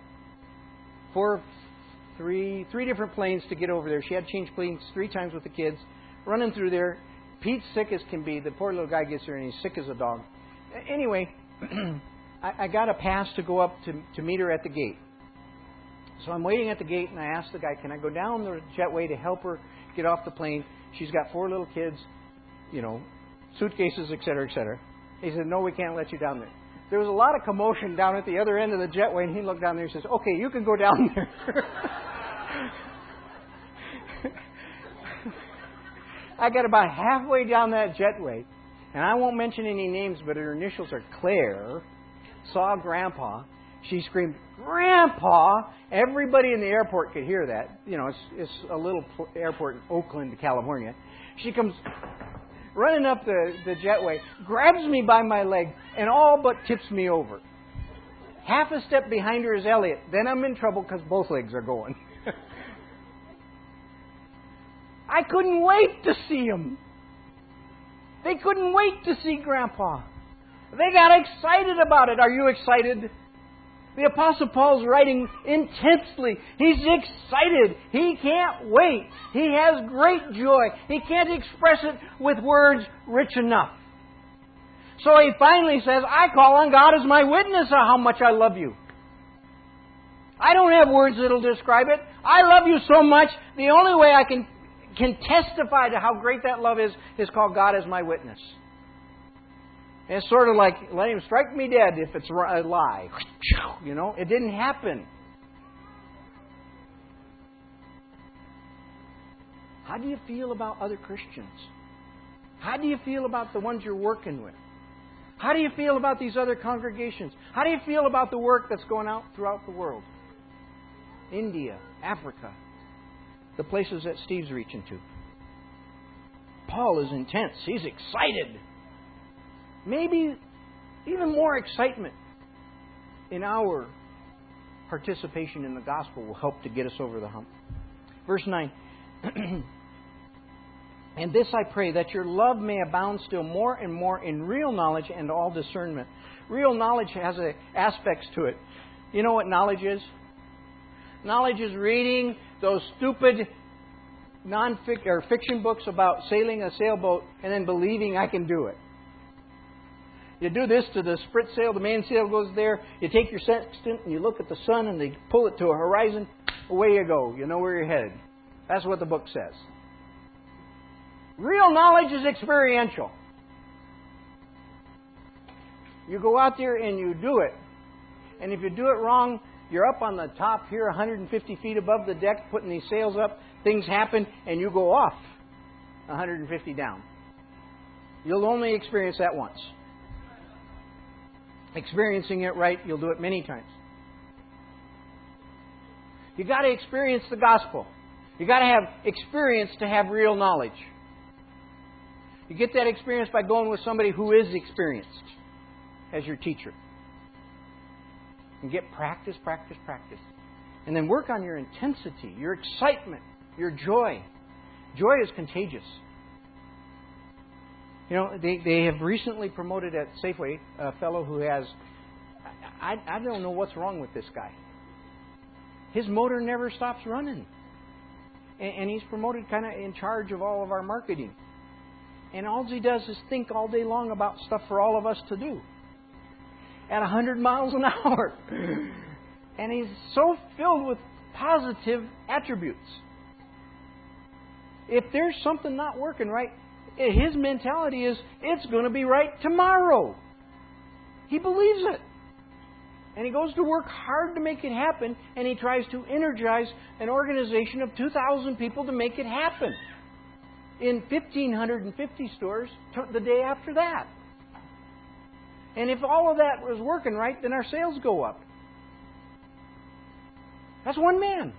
3 different planes to get over there. She had to change planes 3 times with the kids, running through there. Pete's sick as can be. The poor little guy gets there and he's sick as a dog. Anyway, I got a pass to go up to meet her at the gate. So I'm waiting at the gate and I asked the guy, can I go down the jetway to help her get off the plane? She's got 4 little kids, suitcases, et cetera, et cetera. He said, no, we can't let you down there. There was a lot of commotion down at the other end of the jetway, and he looked down there and says, okay, you can go down there. I got about halfway down that jetway, and I won't mention any names, but her initials are Claire, saw Grandpa. She screamed, Grandpa! Everybody in the airport could hear that. It's a little airport in Oakland, California. She comes running up the jetway, grabs me by my leg, and all but tips me over. Half a step behind her is Elliot. Then I'm in trouble because both legs are going. I couldn't wait to see him. They couldn't wait to see Grandpa. They got excited about it. Are you excited? The Apostle Paul's writing intensely. He's excited. He can't wait. He has great joy. He can't express it with words rich enough. So he finally says, I call on God as my witness of how much I love you. I don't have words that'll describe it. I love you so much, the only way I can testify to how great that love is call God as my witness. And it's sort of like, let him strike me dead if it's a lie. It didn't happen. How do you feel about other Christians? How do you feel about the ones you're working with? How do you feel about these other congregations? How do you feel about the work that's going out throughout the world? India, Africa, the places that Steve's reaching to. Paul is intense. He's excited. Maybe even more excitement in our participation in the gospel will help to get us over the hump. Verse 9. And this I pray, that your love may abound still more and more in real knowledge and all discernment. Real knowledge has aspects to it. You know what knowledge is? Knowledge is reading those stupid fiction books about sailing a sailboat and then believing I can do it. You do this to the sprit sail, the mainsail goes there. You take your sextant and you look at the sun and they pull it to a horizon. Away you go. You know where you're headed. That's what the book says. Real knowledge is experiential. You go out there and you do it. And if you do it wrong, you're up on the top here 150 feet above the deck putting these sails up. Things happen and you go off 150 down. You'll only experience that once. Experiencing it right, you'll do it many times. You've got to experience the gospel. You've got to have experience to have real knowledge. You get that experience by going with somebody who is experienced as your teacher. And get practice, practice, practice. And then work on your intensity, your excitement, your joy. Joy is contagious. You know, they have recently promoted at Safeway a fellow who has... I don't know what's wrong with this guy. His motor never stops running. And he's promoted kind of in charge of all of our marketing. And all he does is think all day long about stuff for all of us to do. At 100 miles an hour. And he's so filled with positive attributes. If there's something not working right, his mentality is, it's going to be right tomorrow. He believes it. And he goes to work hard to make it happen, and he tries to energize an organization of 2,000 people to make it happen. In 1,550 stores the day after that. And if all of that was working right, then our sales go up. That's one man.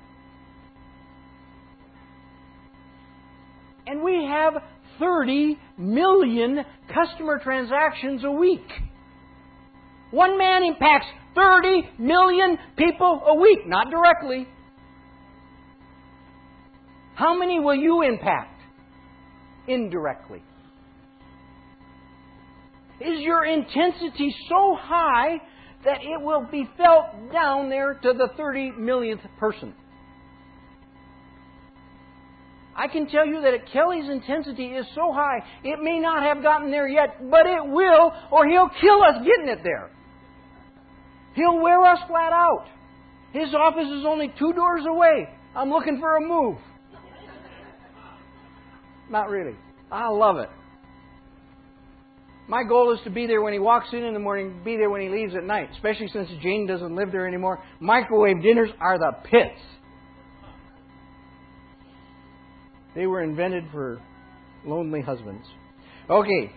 And we have 30 million customer transactions a week. One man impacts 30 million people a week, not directly. How many will you impact indirectly? Is your intensity so high that it will be felt down there to the 30 millionth person? I can tell you that Kelly's intensity is so high, it may not have gotten there yet, but it will, or he'll kill us getting it there. He'll wear us flat out. His office is only 2 doors away. I'm looking for a move. Not really. I love it. My goal is to be there when he walks in the morning, be there when he leaves at night, especially since Jane doesn't live there anymore. Microwave dinners are the pits. They were invented for lonely husbands. Okay.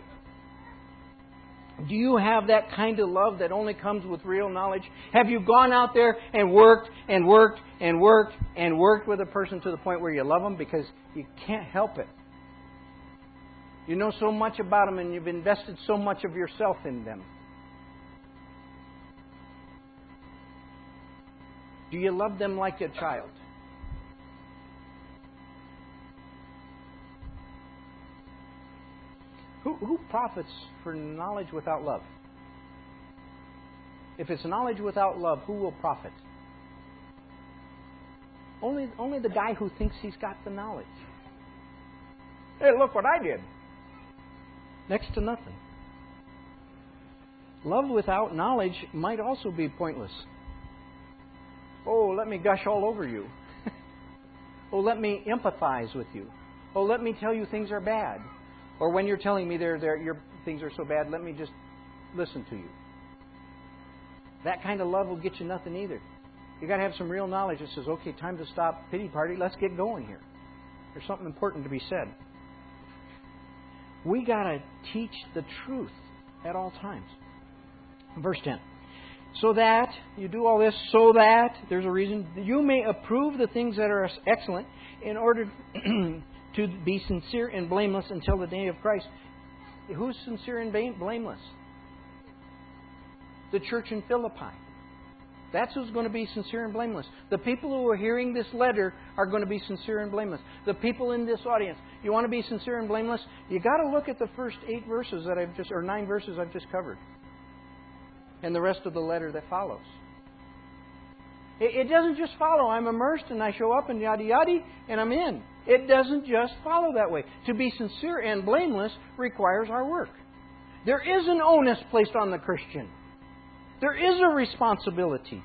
Do you have that kind of love that only comes with real knowledge? Have you gone out there and worked and worked and worked and worked with a person to the point where you love them because you can't help it? You know so much about them and you've invested so much of yourself in them. Do you love them like a child? Who profits for knowledge without love? If it's knowledge without love, who will profit? Only the guy who thinks he's got the knowledge. Hey, look what I did. Next to nothing. Love without knowledge might also be pointless. Oh, let me gush all over you. Oh, let me empathize with you. Oh, let me tell you things are bad. Or when you're telling me your things are so bad, let me just listen to you. That kind of love will get you nothing either. You've got to have some real knowledge that says, okay, time to stop pity party. Let's get going here. There's something important to be said. We got to teach the truth at all times. Verse 10. So that, you do all this so that, there's a reason, you may approve the things that are excellent in order to be sincere and blameless until the day of Christ. Who's sincere and blameless? The church in Philippi. That's who's going to be sincere and blameless. The people who are hearing this letter are going to be sincere and blameless. The people in this audience, you want to be sincere and blameless? You got to look at the first 9 verses I've just covered, and the rest of the letter that follows. It doesn't just follow. I'm immersed and I show up and yada yada and I'm in. It doesn't just follow that way. To be sincere and blameless requires our work. There is an onus placed on the Christian. There is a responsibility.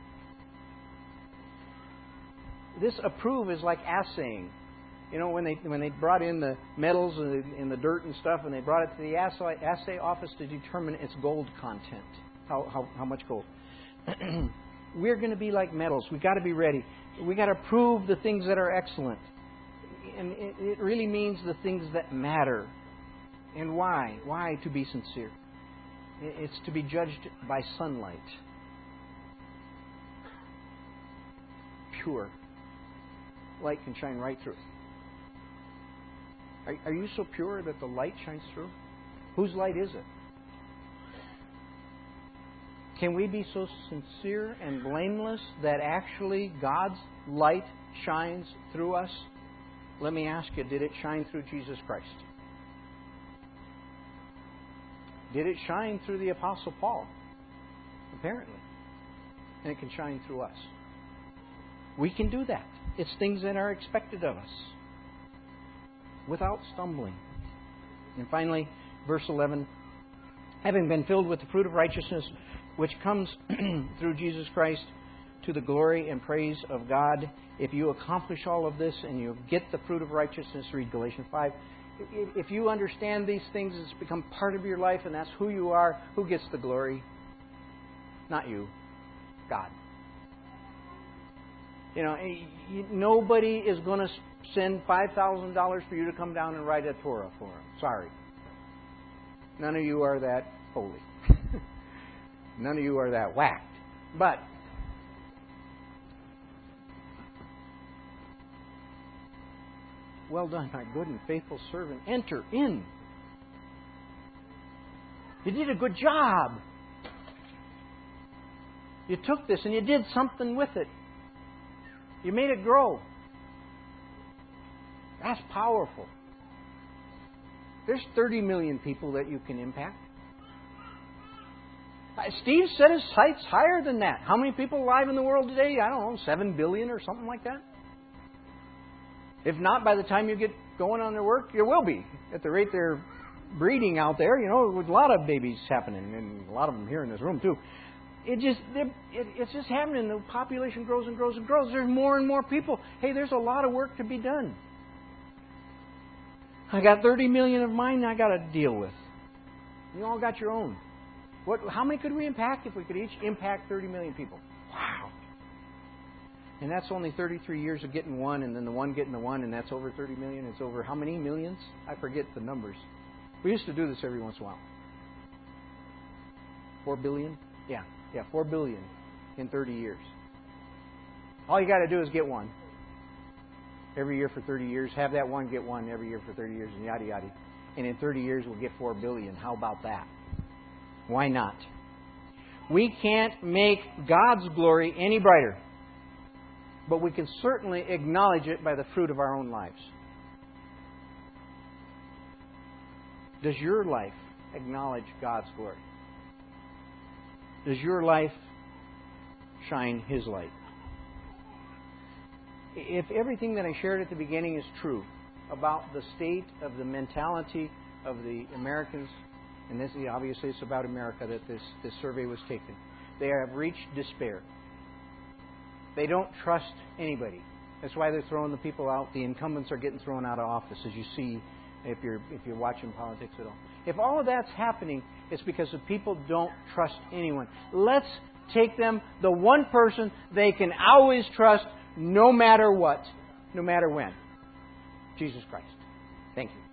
This approve is like assaying. You know, when they brought in the metals and the dirt and stuff, and they brought it to the assay office to determine its gold content, how much gold. We're going to be like metals. We've got to be ready. We've got to prove the things that are excellent. And it really means the things that matter. And why? Why to be sincere? It's to be judged by sunlight. Pure. Light can shine right through. Are you so pure that the light shines through? Whose light is it? Can we be so sincere and blameless that actually God's light shines through us? Let me ask you, did it shine through Jesus Christ? Did it shine through the Apostle Paul? Apparently. And it can shine through us. We can do that. It's things that are expected of us without stumbling. And finally, verse 11, having been filled with the fruit of righteousness, which comes through Jesus Christ to the glory and praise of God. If you accomplish all of this and you get the fruit of righteousness, read Galatians 5. If you understand these things, it's become part of your life and that's who you are. Who gets the glory? Not you. God. You know, nobody is going to send $5,000 for you to come down and write a Torah for them. Sorry. None of you are that holy. None of you are that whacked. But well done, my good and faithful servant. Enter in. You did a good job. You took this and you did something with it. You made it grow. That's powerful. There's 30 million people that you can impact. Steve set his sights higher than that. How many people alive in the world today? I don't know, 7 billion or something like that? If not, by the time you get going on their work, there will be. At the rate they're breeding out there, you know, with a lot of babies happening, and a lot of them here in this room too. It's just happening. The population grows and grows and grows. There's more and more people. Hey, there's a lot of work to be done. I got 30 million of mine I got to deal with. You all got your own. How many could we impact if we could each impact 30 million people? Wow. And that's only 33 years of getting one, and then the one getting the one, and that's over 30 million. It's over how many millions? I forget the numbers. We used to do this every once in a while. 4 billion? Yeah, 4 billion in 30 years. All you got to do is get one. Every year for 30 years. Have that one get one every year for 30 years, and yada yada. And in 30 years we'll get 4 billion. How about that? Why not? We can't make God's glory any brighter, but we can certainly acknowledge it by the fruit of our own lives. Does your life acknowledge God's glory? Does your life shine His light? If everything that I shared at the beginning is true about the state of the mentality of the Americans, and this obviously it's about America that this survey was taken, they have reached despair. They don't trust anybody. That's why they're throwing the people out. The incumbents are getting thrown out of office, as you see if you're watching politics at all. If all of that's happening, it's because the people don't trust anyone. Let's take them, the one person they can always trust, no matter what, no matter when. Jesus Christ. Thank you.